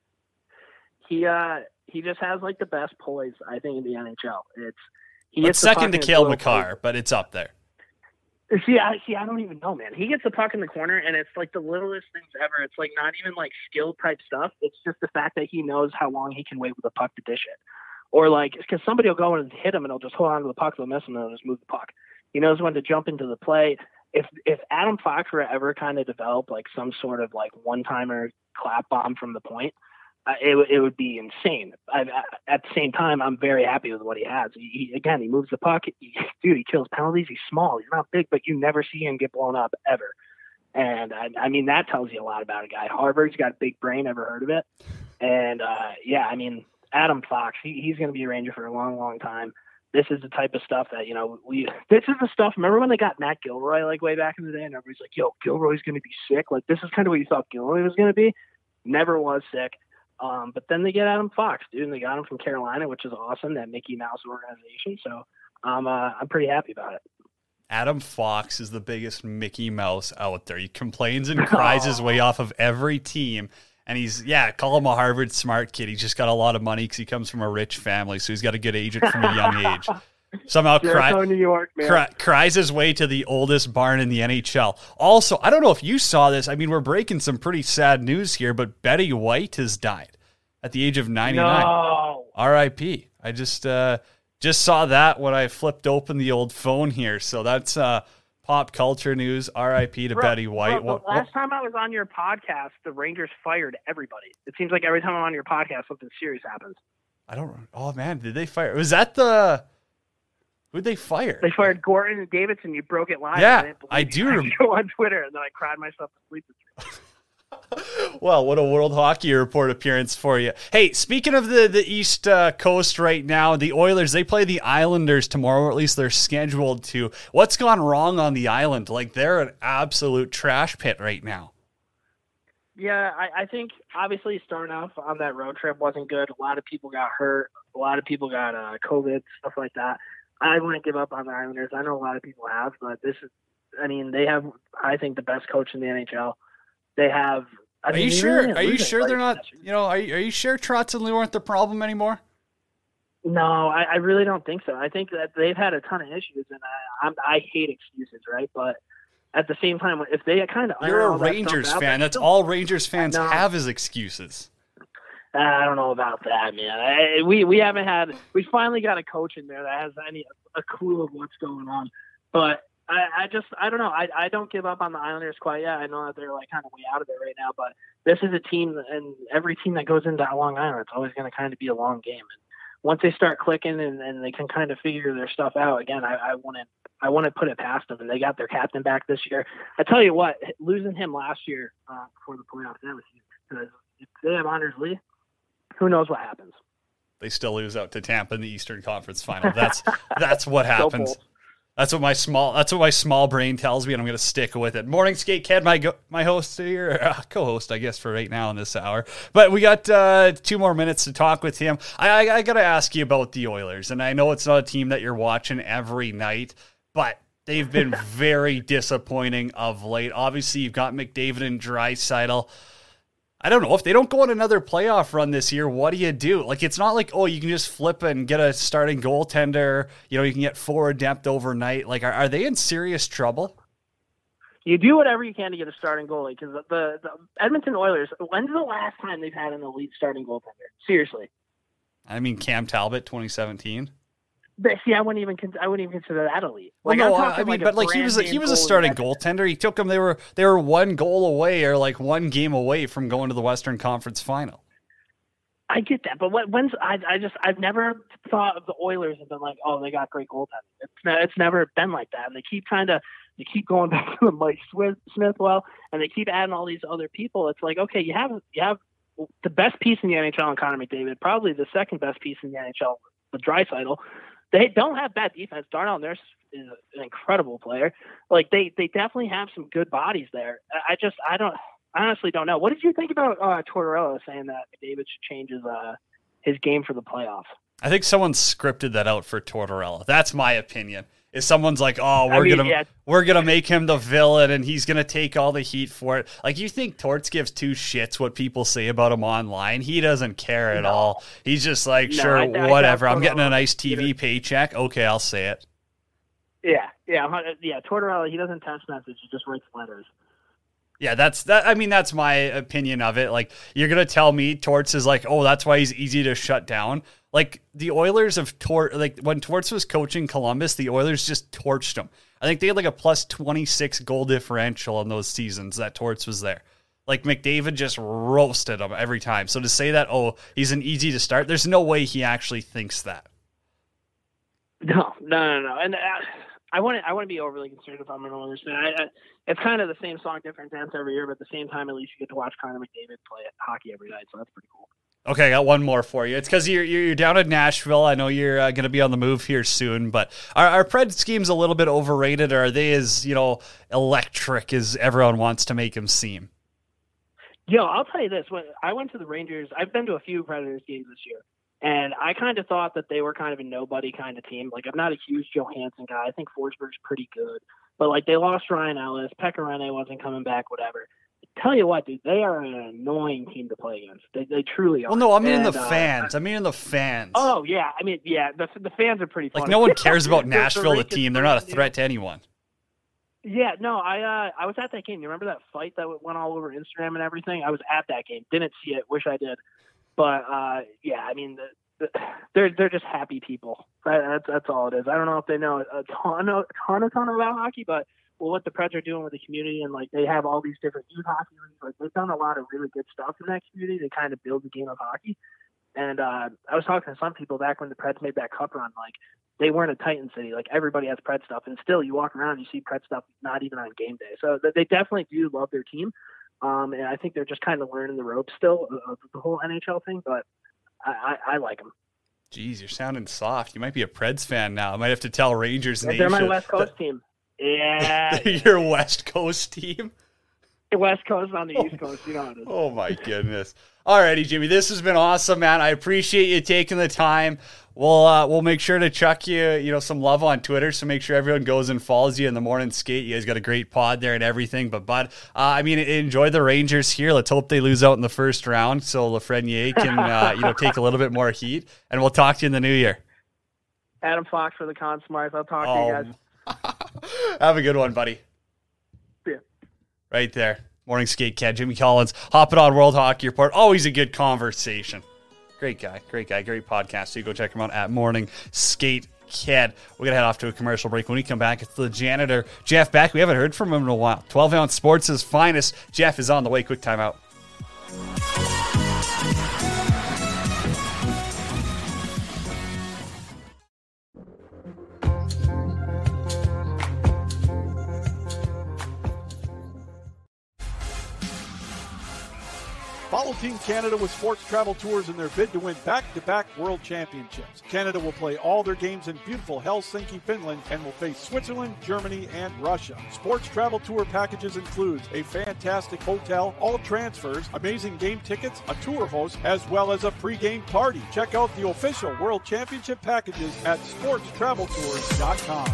He uh he just has like the best poise, I think, in the N H L. It's he It's gets the second to puck in Cale his little Makar, but it's up there. See, I see. I don't even know, man. He gets the puck in the corner, and it's like the littlest things ever. It's like not even like skill type stuff. It's just the fact that he knows how long he can wait with the puck to dish it, or like because somebody will go and hit him, and he'll just hold on to the puck, they'll miss him, and they'll just move the puck. He knows when to jump into the play. If if Adam Fox were to ever kind of develop like some sort of like one timer clap bomb from the point, uh, it it would be insane. I, I, at the same time, I'm very happy with what he has. He, he, again, he moves the puck. He, dude, he kills penalties. He's small. He's not big, but you never see him get blown up ever. And I, I mean, that tells you a lot about a guy. Harvard's got a big brain. Ever heard of it? And uh, yeah, I mean, Adam Fox, he, he's going to be a Ranger for a long, long time. This is the type of stuff that, you know, we, this is the stuff, remember when they got Matt Gilroy, like way back in the day, and everybody's like, yo, Gilroy's going to be sick. Like, this is kind of what you thought Gilroy was going to be. Never was sick. Um, but then they get Adam Fox, dude, and they got him from Carolina, which is awesome, that Mickey Mouse organization. So um, uh, I'm pretty happy about it. Adam Fox is the biggest Mickey Mouse out there. He complains and cries his way off of every team. And he's, yeah, call him a Harvard smart kid. He's just got a lot of money because he comes from a rich family. So he's got a good agent from a young age. Somehow cry, New York, man. cry, cries his way to the oldest barn in the N H L. Also, I don't know if you saw this. I mean, we're breaking some pretty sad news here, but Betty White has died at the age of ninety-nine. No. R I P I just uh, just saw that when I flipped open the old phone here. So that's uh, pop culture news. R I P to Bro, Betty White. Bro, the what, last what? time I was on your podcast, the Rangers fired everybody. It seems like every time I'm on your podcast, something serious happens. I don't. Oh man, did they fire? Was that the? Who'd they fire? They fired Gordon and Davidson. You broke it live. Yeah, I, didn't believe I you. do I rem- go on Twitter, and then I cried myself to sleep. Well, what a World Hockey Report appearance for you. Hey, speaking of the, the East uh, Coast right now, the Oilers, they play the Islanders tomorrow, or at least they're scheduled to. What's gone wrong on the island? Like, they're an absolute trash pit right now. Yeah, I, I think obviously starting off on that road trip wasn't good. A lot of people got hurt. A lot of people got uh, COVID, stuff like that. I wouldn't give up on the Islanders. I know a lot of people have, but this is, I mean, they have, I think, the best coach in the N H L. They have. I Are mean, you they sure? really Are you losing sure they're players not? this year. You know, are you, are you sure Trotz and Lou aren't the problem anymore? No, I, I really don't think so. I think that they've had a ton of issues, and I, I'm, I hate excuses, right? But at the same time, if they kind of You're a Rangers fan. That's all Rangers fans No. have is excuses. I don't know about that, man. I, we we haven't had. We finally got a coach in there that has any a clue of what's going on. But I, I just I don't know. I I don't give up on the Islanders quite yet. I know that they're like kind of way out of it right now, but this is a team, and every team that goes into Long Island, it's always going to kind of be a long game. And once they start clicking and, and they can kind of figure their stuff out again, I, I wouldn't I wouldn't put it past them. And they got their captain back this year. I tell you what, losing him last year uh, before the playoffs, that was huge because if they have Anders Lee, who knows what happens? They still lose out to Tampa in the Eastern Conference Final. That's that's what happens. That's what my small that's what my small brain tells me, and I'm going to stick with it. Morning Skate Ked, my go, my host here, uh, co-host, I guess, for right now in this hour. But we got uh, two more minutes to talk with him. I, I, I got to ask you about the Oilers, and I know it's not a team that you're watching every night, but they've been very disappointing of late. Obviously, you've got McDavid and Draisaitl. I don't know, if they don't go on another playoff run this year, what do you do? Like, it's not like, oh, you can just flip and get a starting goaltender. You know, you can get forward depth overnight. Like, are, are they in serious trouble? You do whatever you can to get a starting goalie, because the, the Edmonton Oilers, when's the last time they've had an elite starting goaltender? Seriously. I mean, Cam Talbot, twenty seventeen. But see, I wouldn't even I wouldn't even consider that elite. Like, well, no, I mean, like but like he was a, he was a starting goaltender. He took them. They were they were one goal away, or like one game away from going to the Western Conference Final. I get that, but what, when's I I just I've never thought of the Oilers and been like, oh, they got great goaltending. It's ne- it's never been like that, and they keep trying to they keep going back to the Mike Smith Smithwell, and they keep adding all these other people. It's like, okay, you have you have the best piece in the N H L in Connor McDavid, probably the second best piece in the N H L with Draisaitl. They don't have bad defense. Darnell Nurse is an incredible player. Like they, they definitely have some good bodies there. I just, I don't, I honestly don't know. What did you think about uh, Tortorella saying that David should change his uh, his game for the playoffs? I think someone scripted that out for Tortorella. That's my opinion. Is someone's like, oh, we're I mean, gonna yeah. we're gonna make him the villain, and he's gonna take all the heat for it. Like, you think Torts gives two shits what people say about him online? He doesn't care at no. all. He's just like, no, sure, I, I, whatever. I'm getting a nice T V paycheck. Okay, I'll say it. Yeah, yeah, yeah. Tortorella, he doesn't text message. He just writes letters. Yeah, that's that. I mean, that's my opinion of it. Like, you're gonna tell me Torts is like, oh, that's why he's easy to shut down. Like, the Oilers of Tort, like when Torts was coaching Columbus, the Oilers just torched him. I think they had like a plus twenty-six goal differential in those seasons that Torts was there. Like, McDavid just roasted him every time. So to say that, oh, he's an easy to start, there's no way he actually thinks that. No, no, no, no. And uh, I wouldn't, I wouldn't be overly concerned if I'm an Oilers fan. I, I, it's kind of the same song, different dance every year, but at the same time, at least you get to watch Connor McDavid play hockey every night, so that's pretty cool. Okay, I got one more for you. It's because you're you're down in Nashville. I know you're uh, going to be on the move here soon, but are, are Pred schemes a little bit overrated, or are they as, you know, electric as everyone wants to make them seem? Yo, I'll tell you this. When I went to the Rangers, I've been to a few Predators games this year, and I kind of thought that they were kind of a nobody kind of team. Like, I'm not a huge Johansson guy. I think Forsberg's pretty good, but like they lost Ryan Ellis, Pekka Rinne wasn't coming back, whatever. Tell you what, dude, they are an annoying team to play against. They they truly are. Well, no, I mean and, in the uh, fans. I mean in the fans. Oh, yeah. I mean, yeah, the the fans are pretty funny. Like, no one cares about Nashville, the team. They're not a threat to anyone. Yeah, no, I uh, I was at that game. You remember that fight that went all over Instagram and everything? I was at that game. Didn't see it. Wish I did. But, uh, yeah, I mean, the, the, they're they're just happy people. That, that's, that's all it is. I don't know if they know a ton, a ton, a ton about hockey, but well, what the Preds are doing with the community, and like they have all these different youth hockey leagues. Like, they've done a lot of really good stuff in that community to kind of build the game of hockey. And uh, I was talking to some people back when the Preds made that cup run. Like, they weren't a Titan city. Like, everybody has Pred stuff, and still you walk around, you see Pred stuff not even on game day. So they definitely do love their team, um, and I think they're just kind of learning the ropes still of the whole N H L thing. But I, I, I like them. Jeez, you're sounding soft. You might be a Preds fan now. I might have to tell Rangers They're Nation. my West Coast that, team. Yeah. Your West Coast team? West Coast on the East Coast. You know how it is. Oh, my goodness. All righty, Jimmy. This has been awesome, man. I appreciate you taking the time. We'll uh, we'll make sure to chuck you, you know, some love on Twitter, so make sure everyone goes and follows you in the morning skate. You guys got a great pod there and everything. But, bud, uh, I mean, enjoy the Rangers here. Let's hope they lose out in the first round so Lafreniere can, uh, you know, take a little bit more heat. And we'll talk to you in the new year. Adam Fox for the Conn Smarts. I'll talk oh. to you guys. Have a good one, buddy. Yeah. Right there. Morning skate cat, Jimmy Collins, hopping on World Hockey Report. Always a good conversation. Great guy, great guy, great podcast. So you go check him out at Morning Skate Kid. We're going to head off to a commercial break. When we come back, it's the janitor, Jeff Beck. We haven't heard from him in a while. twelve ounce Sports' finest. Jeff is on the way. Quick timeout. Follow Team Canada with Sports Travel Tours in their bid to win back-to-back World Championships. Canada will play all their games in beautiful Helsinki, Finland, and will face Switzerland, Germany, and Russia. Sports Travel Tour packages includes a fantastic hotel, all transfers, amazing game tickets, a tour host, as well as a pre-game party. Check out the official World Championship packages at sports travel tours dot com.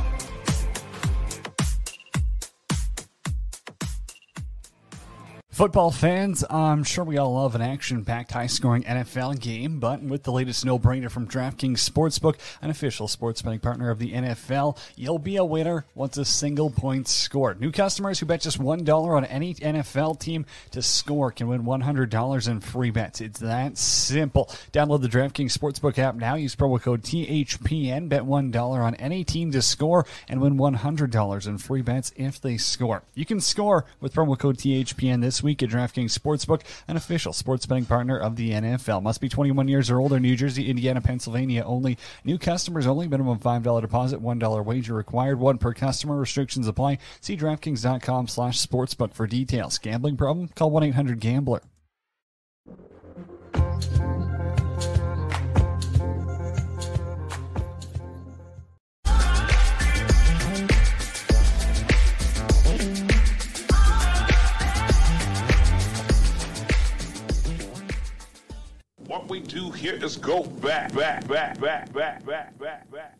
Football fans, I'm sure we all love an action-packed, high-scoring N F L game, but with the latest no-brainer from DraftKings Sportsbook, an official sports betting partner of the N F L, you'll be a winner once a single point scored. New customers who bet just one dollar on any N F L team to score can win one hundred dollars in free bets. It's that simple. Download the DraftKings Sportsbook app now. Use promo code T H P N. Bet one dollar on any team to score and win one hundred dollars in free bets if they score. You can score with promo code T H P N this week at DraftKings Sportsbook, an official sports betting partner of the N F L. Must be twenty-one years or older. New Jersey, Indiana, Pennsylvania only. New customers only. Minimum five dollars deposit, one dollar wager required. One per customer. Restrictions apply. See DraftKings.com slash sportsbook for details. Gambling problem? Call one eight hundred gambler. What we do here is go back, back, back, back, back, back, back, back.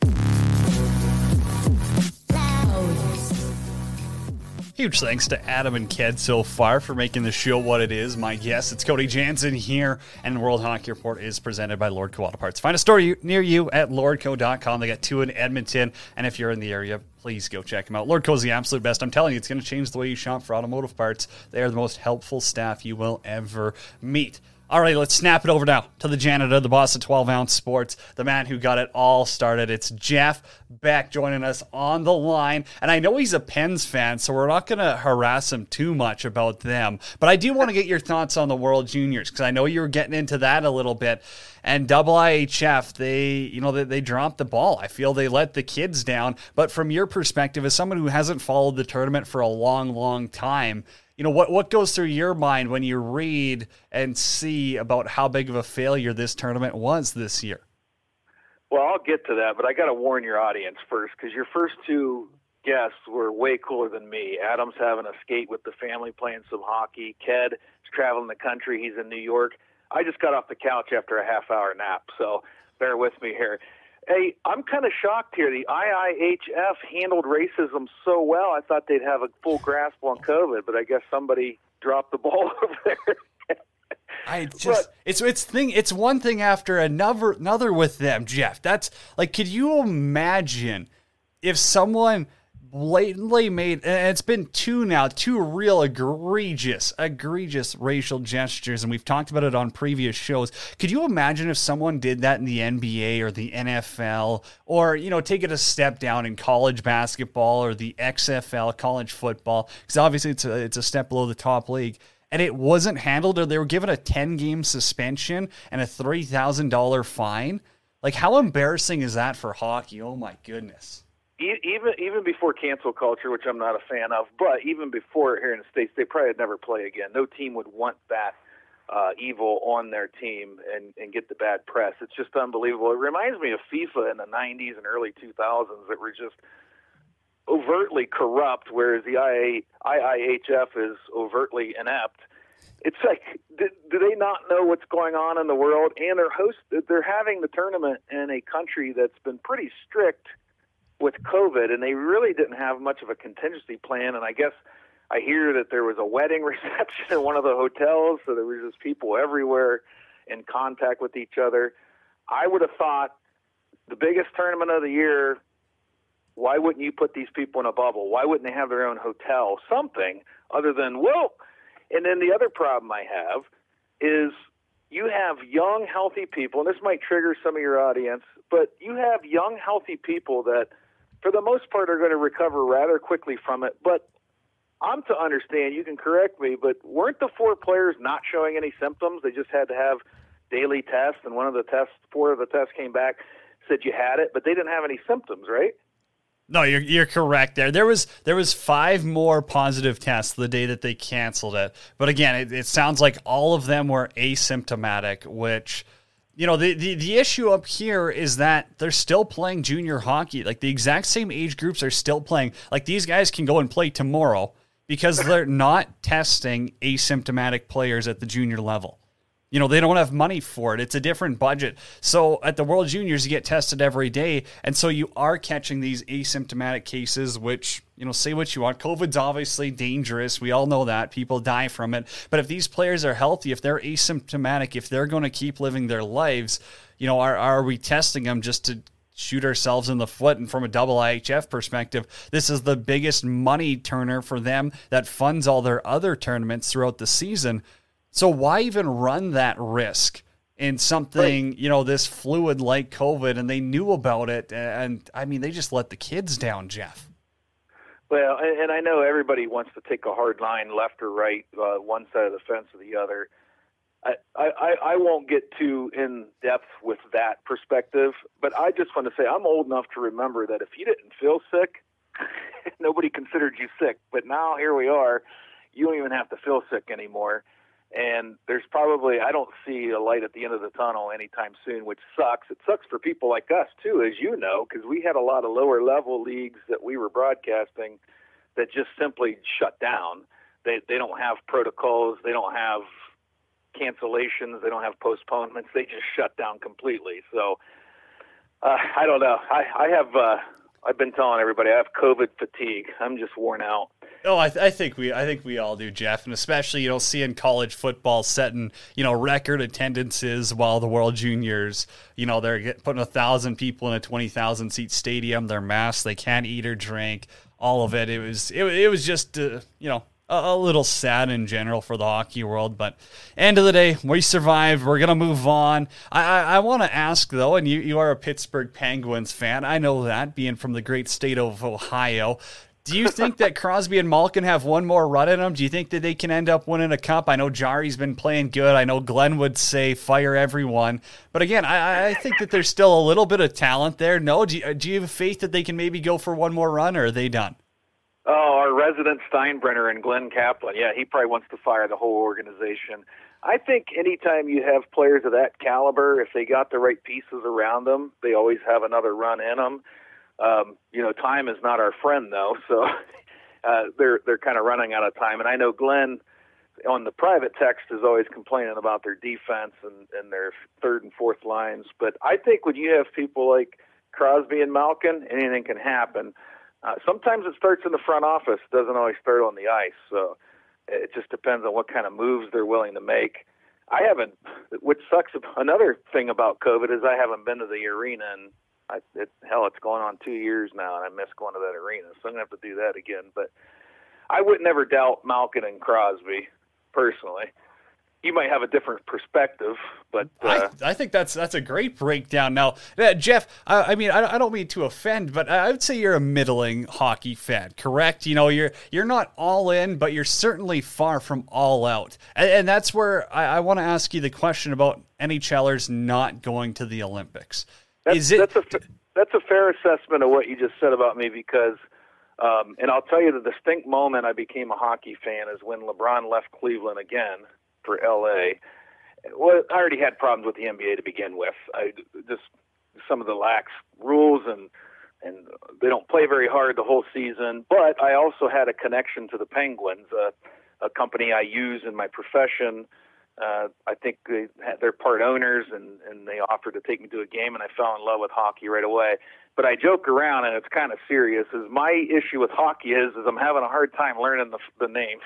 Huge thanks to Adam and Ked so far for making the show what it is. My guest, it's Cody Jansen here, and the World Hockey Report is presented by Lordco Auto Parts. Find a store near you at lordco dot com. They got two in Edmonton, and if you're in the area, please go check them out. Lordco is the absolute best. I'm telling you, it's going to change the way you shop for automotive parts. They are the most helpful staff you will ever meet. All right, let's snap it over now to the janitor, the boss of twelve ounce Sports, the man who got it all started. It's Jeff Beck joining us on the line. And I know he's a Pens fan, so we're not going to harass him too much about them. But I do want to get your thoughts on the World Juniors, because I know you were getting into that a little bit. And Double I H F, they, you know, they, they dropped the ball. I feel they let the kids down. But from your perspective, as someone who hasn't followed the tournament for a long, long time, you know, what, what goes through your mind when you read and see about how big of a failure this tournament was this year? Well, I'll get to that, but I got to warn your audience first, because your first two guests were way cooler than me. Adam's having a skate with the family, playing some hockey. Ked is traveling the country. He's in New York. I just got off the couch after a half-hour nap, so bear with me here. Hey, I'm kind of shocked here. The I I H F handled racism so well. I thought they'd have a full grasp on COVID, but I guess somebody dropped the ball over there. I just but, it's it's thing it's one thing after another another with them, Jeff. That's like, could you imagine if someone blatantly made, and it's been two now, two real egregious, egregious racial gestures, and we've talked about it on previous shows. Could you imagine if someone did that in the N B A or the N F L, or, you know, take it a step down in college basketball or the X F L, college football, because obviously it's a, it's a step below the top league, and it wasn't handled, or they were given a ten-game suspension and a three thousand dollars fine? Like, how embarrassing is that for hockey? Oh, my goodness. Even even before cancel culture, which I'm not a fan of, but even before here in the States, they probably would never play again. No team would want that uh, evil on their team and, and get the bad press. It's just unbelievable. It reminds me of FIFA in the nineties and early two thousands that were just overtly corrupt, whereas the I I H F is overtly inept. It's like, do, do they not know what's going on in the world? And they're host, they're having the tournament in a country that's been pretty strict with COVID, and they really didn't have much of a contingency plan. And I guess I hear that there was a wedding reception in one of the hotels, so there was just people everywhere in contact with each other. I would have thought the biggest tournament of the year, why wouldn't you put these people in a bubble? Why wouldn't they have their own hotel? Something other than, well, and then the other problem I have is you have young, healthy people, and this might trigger some of your audience, but you have young, healthy people that, for the most part, are going to recover rather quickly from it. But I'm to understand, you can correct me, but weren't the four players not showing any symptoms? They just had to have daily tests, and one of the tests, four of the tests came back, said you had it, but they didn't have any symptoms, right? No, you're you're correct there. There was there was five more positive tests the day that they canceled it. But again, it, it sounds like all of them were asymptomatic, which, you know, the, the, the issue up here is that they're still playing junior hockey. Like, the exact same age groups are still playing. Like, these guys can go and play tomorrow because they're not testing asymptomatic players at the junior level. You know, they don't have money for it. It's a different budget. So at the World Juniors, you get tested every day. And so you are catching these asymptomatic cases, which, you know, say what you want. COVID's obviously dangerous. We all know that. People die from it. But if these players are healthy, if they're asymptomatic, if they're going to keep living their lives, you know, are, are we testing them just to shoot ourselves in the foot? And from a double I H F perspective, this is the biggest money turner for them that funds all their other tournaments throughout the season. So why even run that risk in something, right, you know, this fluid like COVID, and they knew about it. And I mean, they just let the kids down, Jeff. Well, and I know everybody wants to take a hard line left or right, uh, one side of the fence or the other. I, I, I won't get too in depth with that perspective, but I just want to say I'm old enough to remember that if you didn't feel sick, nobody considered you sick. But now here we are. You don't even have to feel sick anymore. And there's probably, I don't see a light at the end of the tunnel anytime soon, which sucks. It sucks for people like us, too, as you know, because we had a lot of lower level leagues that we were broadcasting that just simply shut down. They they don't have protocols. They don't have cancellations. They don't have postponements. They just shut down completely. So uh, I don't know. I, I have, uh, I've been telling everybody I have COVID fatigue. I'm just worn out. Oh, I, th- I think we, I think we all do, Jeff, and especially, you know, seeing college football setting, you know, record attendances while the World Juniors, you know, they're get, putting a thousand people in a twenty thousand seat stadium. They're masked. They can't eat or drink. All of it. It was, it, it was just, uh, you know, a, a little sad in general for the hockey world. But end of the day, we survived. We're gonna move on. I, I, I want to ask though, and you, you are a Pittsburgh Penguins fan. I know that, being from the great state of Ohio. Do you think that Crosby and Malkin have one more run in them? Do you think that they can end up winning a cup? I know Jari's been playing good. I know Glenn would say fire everyone. But again, I, I think that there's still a little bit of talent there. No, do you, do you have faith that they can maybe go for one more run, or are they done? Oh, our resident Steinbrenner and Glenn Kaplan. Yeah, he probably wants to fire the whole organization. I think anytime you have players of that caliber, if they got the right pieces around them, they always have another run in them. Um, you know, time is not our friend, though, so uh, they're they're kind of running out of time. And I know Glenn, on the private text, is always complaining about their defense and, and their third and fourth lines. But I think when you have people like Crosby and Malkin, anything can happen. Uh, sometimes it starts in the front office. It doesn't always start on the ice. So it just depends on what kind of moves they're willing to make. I haven't, which sucks. Another thing about COVID is I haven't been to the arena, and I, it, hell, it's going on two years now, and I miss going to that arena, so I'm going to have to do that again. But I would never doubt Malkin and Crosby, personally. You might have a different perspective, but uh, I, I think that's that's a great breakdown. Now, uh, Jeff, I, I mean, I, I don't mean to offend, but I would say you're a middling hockey fan, correct? You know, you're you're not all in, but you're certainly far from all out, and, and that's where I, I want to ask you the question about NHLers not going to the Olympics. That's, Is it? That's a that's a fair assessment of what you just said about me, because, um, and I'll tell you, the distinct moment I became a hockey fan is when LeBron left Cleveland again for L A. Well, I already had problems with the N B A to begin with. I just some of the lax rules, and and they don't play very hard the whole season. But I also had a connection to the Penguins, uh, a company I use in my profession. Uh, I think they had, they're part owners, and, and they offered to take me to a game, and I fell in love with hockey right away. But I joke around, and it's kind of serious. Is my issue with hockey is is I'm having a hard time learning the the names.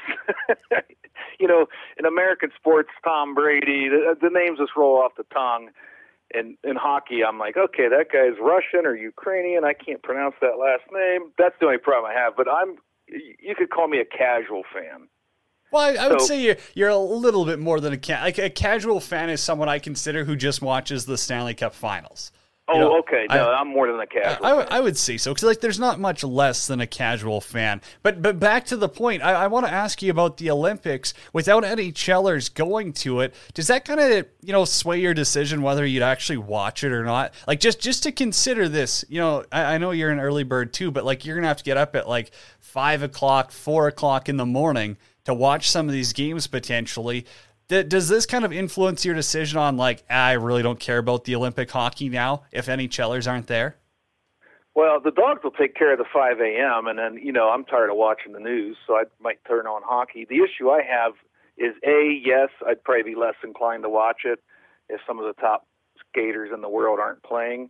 You know, in American sports, Tom Brady, the, the names just roll off the tongue. And in hockey, I'm like, okay, that guy's Russian or Ukrainian. I can't pronounce that last name. That's the only problem I have. But I'm, you could call me a casual fan. Well, I, I would so, say you're, you're a little bit more than a ca- like a casual fan is someone I consider who just watches the Stanley Cup Finals. Oh, know, okay. No, I, I'm more than a casual. I, I, I would say so, because like there's not much less than a casual fan. But but back to the point, I, I want to ask you about the Olympics. Without NHLers going to it, does that kind of you know sway your decision whether you'd actually watch it or not? Like just just to consider this, you know, I, I know you're an early bird too, but like you're gonna have to get up at like five o'clock, four o'clock in the morning to watch some of these games potentially. Does this kind of influence your decision on, like, I really don't care about the Olympic hockey now if NHLers aren't there? Well, the Dogs will take care of the five a.m., and then, you know, I'm tired of watching the news, so I might turn on hockey. The issue I have is, A, yes, I'd probably be less inclined to watch it if some of the top skaters in the world aren't playing.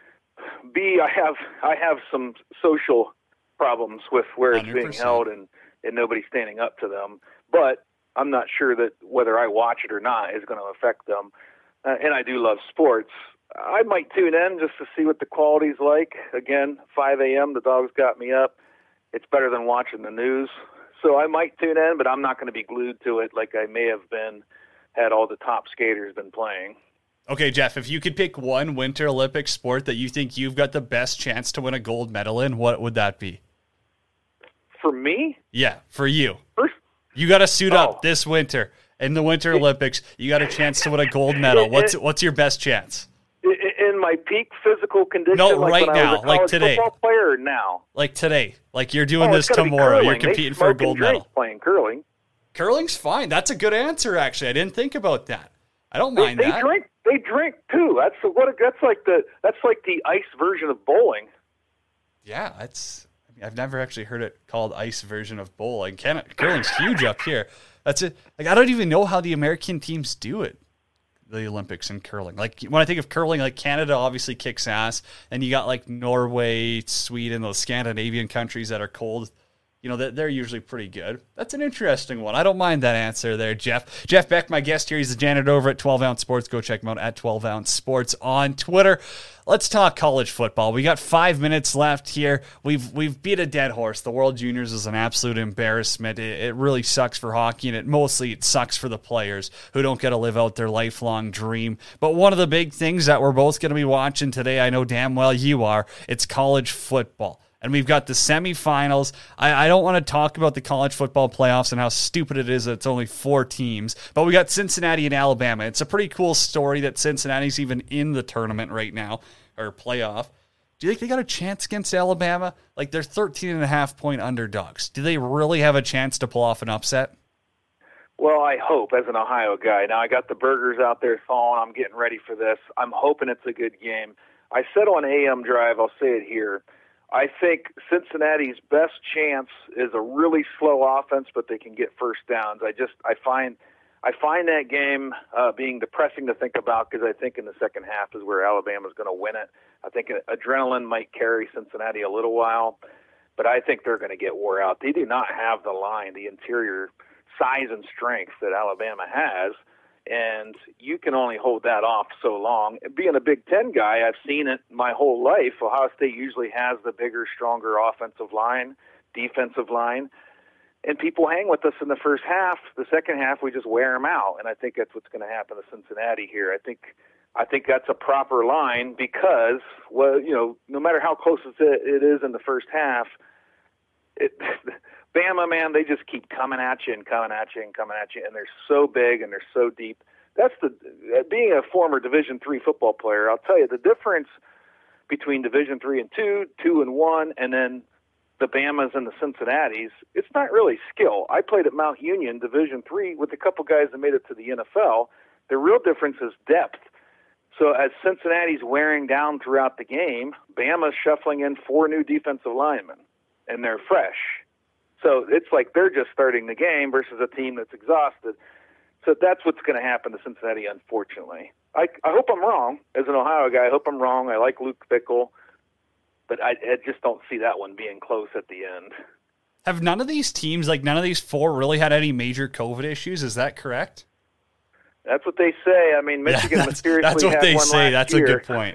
B, I have I have some social problems with where it's one hundred percent being held and, and nobody standing up to them. But I'm not sure that whether I watch it or not is going to affect them. Uh, and I do love sports. I might tune in just to see what the quality's like. Again, five a.m., the Dogs got me up. It's better than watching the news. So I might tune in, but I'm not going to be glued to it like I may have been had all the top skaters been playing. Okay, Jeff, if you could pick one Winter Olympic sport that you think you've got the best chance to win a gold medal in, what would that be? For me? Yeah, for you. First, You got to suit oh. up this winter in the Winter Olympics. You got a chance to win a gold medal. What's what's your best chance? In my peak physical condition, no, like right when I now, was a like college today. Football player or now? Like today, like you're doing oh, this tomorrow. You're competing they for a gold medal. Playing curling. Curling's fine. That's a good answer. Actually, I didn't think about that. I don't mind they, they that. Drink. They drink too. That's what. That's like the. That's like the ice version of bowling. Yeah, that's. I mean, I've never actually heard it called ice version of bowling. Canada, curling's huge up here. That's it. Like I don't even know how the American teams do it. The Olympics and curling. Like when I think of curling, like Canada obviously kicks ass, and you got like Norway, Sweden, those Scandinavian countries that are cold. You know, they're usually pretty good. That's an interesting one. I don't mind that answer there, Jeff. Jeff Beck, my guest here. He's the janitor over at twelve ounce Sports. Go check him out at twelve ounce Sports on Twitter. Let's talk college football. We got five minutes left here. We've we've beat a dead horse. The World Juniors is an absolute embarrassment. It, it really sucks for hockey, and it mostly it sucks for the players who don't get to live out their lifelong dream. But one of the big things that we're both going to be watching today, I know damn well you are, it's college football. And we've got the semifinals. I, I don't want to talk about the college football playoffs and how stupid it is that it's only four teams. But we got Cincinnati and Alabama. It's a pretty cool story that Cincinnati's even in the tournament right now, or playoff. Do you think they got a chance against Alabama? Like, they're thirteen and a half point underdogs. Do they really have a chance to pull off an upset? Well, I hope, as an Ohio guy. Now, I got the burgers out there thawing. I'm getting ready for this. I'm hoping it's a good game. I said on A M Drive, I'll say it here, I think Cincinnati's best chance is a really slow offense, but they can get first downs. I just I find I find that game uh, being depressing to think about because I think in the second half is where Alabama's going to win it. I think adrenaline might carry Cincinnati a little while, but I think they're going to get wore out. They do not have the line, the interior size and strength that Alabama has. And you can only hold that off so long. Being a Big Ten guy, I've seen it my whole life. Ohio State usually has the bigger, stronger offensive line, defensive line. And people hang with us in the first half. The second half, we just wear them out. And I think that's what's going to happen to Cincinnati here. I think I think that's a proper line because, well, you know, no matter how close it is in the first half, it Bama, man, they just keep coming at you and coming at you and coming at you, and they're so big and they're so deep. That's the being a former Division three football player. I'll tell you the difference between Division three and two, two and one, and then the Bamas and the Cincinnatis. It's not really skill. I played at Mount Union, Division three, with a couple guys that made it to the N F L. The real difference is depth. So as Cincinnati's wearing down throughout the game, Bama's shuffling in four new defensive linemen, and they're fresh. So it's like they're just starting the game versus a team that's exhausted. So that's what's going to happen to Cincinnati, unfortunately. I, I hope I'm wrong. As an Ohio guy, I hope I'm wrong. I like Luke Fickell, but I, I just don't see that one being close at the end. Have none of these teams, like none of these four, really had any major COVID issues? Is that correct? That's what they say. I mean, Michigan yeah, that's, mysteriously that's what had they one say. last That's year. a good point.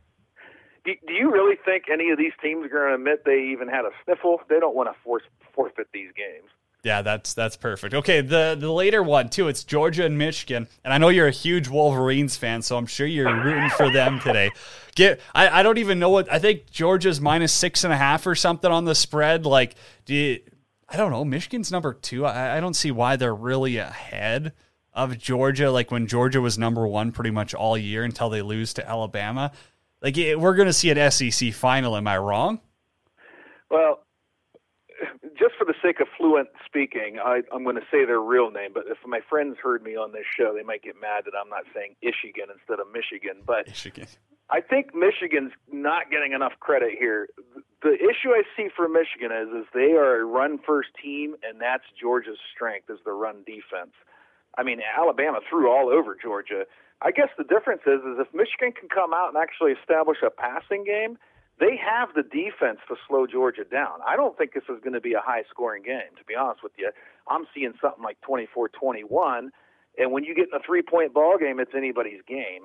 Do, do you really think any of these teams are going to admit they even had a sniffle? They don't want to force forfeit these games. Yeah, that's that's perfect. Okay, the, the later one, too, it's Georgia and Michigan. And I know you're a huge Wolverines fan, so I'm sure you're rooting for them today. Get, I, I don't even know what – I think Georgia's minus six and a half or something on the spread. Like, do you, I don't know. Michigan's number two. I, I don't see why they're really ahead of Georgia, like when Georgia was number one pretty much all year until they lose to Alabama. Like, it, we're going to see an S E C final. Am I wrong? Well – just for the sake of fluent speaking, I, I'm going to say their real name, but if my friends heard me on this show, they might get mad that I'm not saying Michigan instead of Michigan. But Michigan. I think Michigan's not getting enough credit here. The issue I see for Michigan is, is they are a run-first team, and that's Georgia's strength is the run defense. I mean, Alabama threw all over Georgia. I guess the difference is, is if Michigan can come out and actually establish a passing game, they have the defense to slow Georgia down. I don't think this is going to be a high-scoring game, to be honest with you. I'm seeing something like twenty-four twenty-one, and when you get in a three-point ball game, it's anybody's game.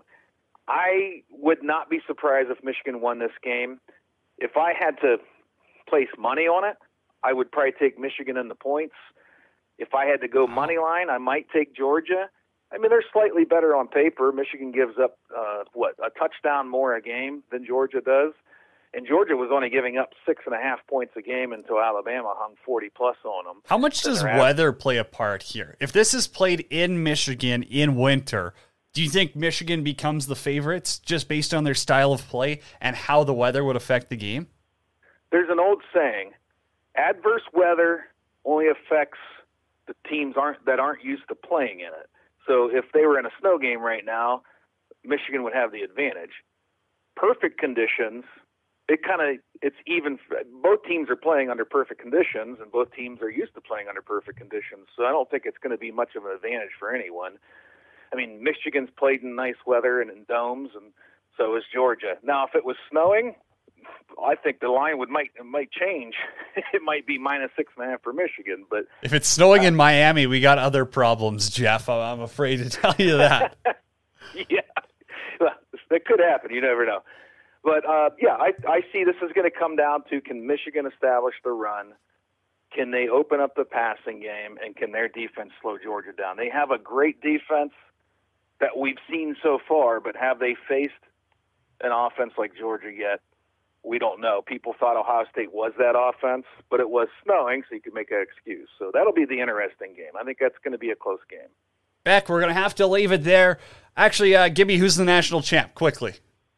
I would not be surprised if Michigan won this game. If I had to place money on it, I would probably take Michigan in the points. If I had to go money line, I might take Georgia. I mean, they're slightly better on paper. Michigan gives up, uh, what, a touchdown more a game than Georgia does. And Georgia was only giving up six and a half points a game until Alabama hung forty plus on them. How much does weather play a part here? If this is played in Michigan in winter, do you think Michigan becomes the favorites just based on their style of play and how the weather would affect the game? There's an old saying, adverse weather only affects the teams aren't that aren't used to playing in it. So if they were in a snow game right now, Michigan would have the advantage. Perfect conditions, it kind of it's even. Both teams are playing under perfect conditions, and both teams are used to playing under perfect conditions. So I don't think it's going to be much of an advantage for anyone. I mean, Michigan's played in nice weather and in domes, and so is Georgia. Now, if it was snowing, I think the line would might might change. It might be minus six and a half for Michigan. But if it's snowing uh, in Miami, we got other problems, Jeff. I'm afraid to tell you that. Yeah, well, that could happen. You never know. But, uh, yeah, I, I see this is going to come down to, can Michigan establish the run? Can they open up the passing game? And can their defense slow Georgia down? They have a great defense that we've seen so far, but have they faced an offense like Georgia yet? We don't know. People thought Ohio State was that offense, but it was snowing, so you could make an excuse. So that'll be the interesting game. I think that's going to be a close game. Beck, we're going to have to leave it there. Actually, uh, give me who's the national champ, quickly.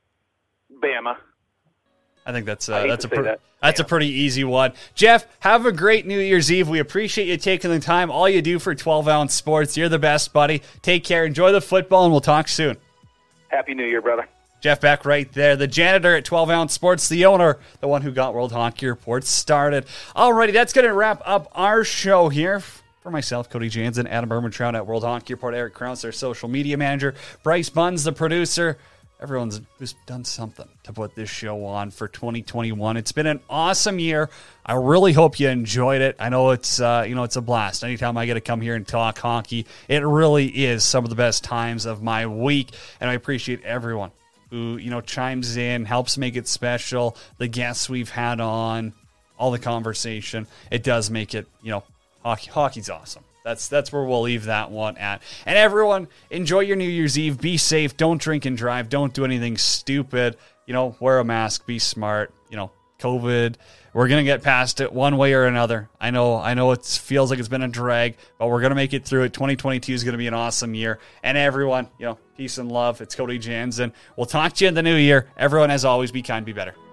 Bama. I think that's uh, I that's a pr- that. that's a pretty easy one. Jeff, have a great New Year's Eve. We appreciate you taking the time. All you do for twelve ounce Sports. You're the best, buddy. Take care. Enjoy the football, and we'll talk soon. Happy New Year, brother. Jeff Beck right there, the janitor at twelve ounce Sports, the owner, the one who got World Hockey Report started. Alrighty, that's going to wrap up our show here. For myself, Cody Jansen, Adam Berman-Trout at World Hockey Report, Eric Krause, our social media manager, Bryce Buns, the producer. Everyone's who's done something to put this show on for twenty twenty-one. It's been an awesome year. I really hope you enjoyed it. I know it's uh, you know it's a blast. Anytime I get to come here and talk hockey, it really is some of the best times of my week. And I appreciate everyone who you know chimes in, helps make it special. The guests we've had on, all the conversation. It does make it you know hockey. Hockey's awesome. That's that's where we'll leave that one at. And everyone, enjoy your New Year's Eve. Be safe. Don't drink and drive. Don't do anything stupid. You know, wear a mask. Be smart. You know, COVID, we're going to get past it one way or another. I know I know it feels like it's been a drag, but we're going to make it through it. twenty twenty-two is going to be an awesome year. And everyone, you know, peace and love. It's Cody Jansen. We'll talk to you in the new year. Everyone, as always, be kind, be better.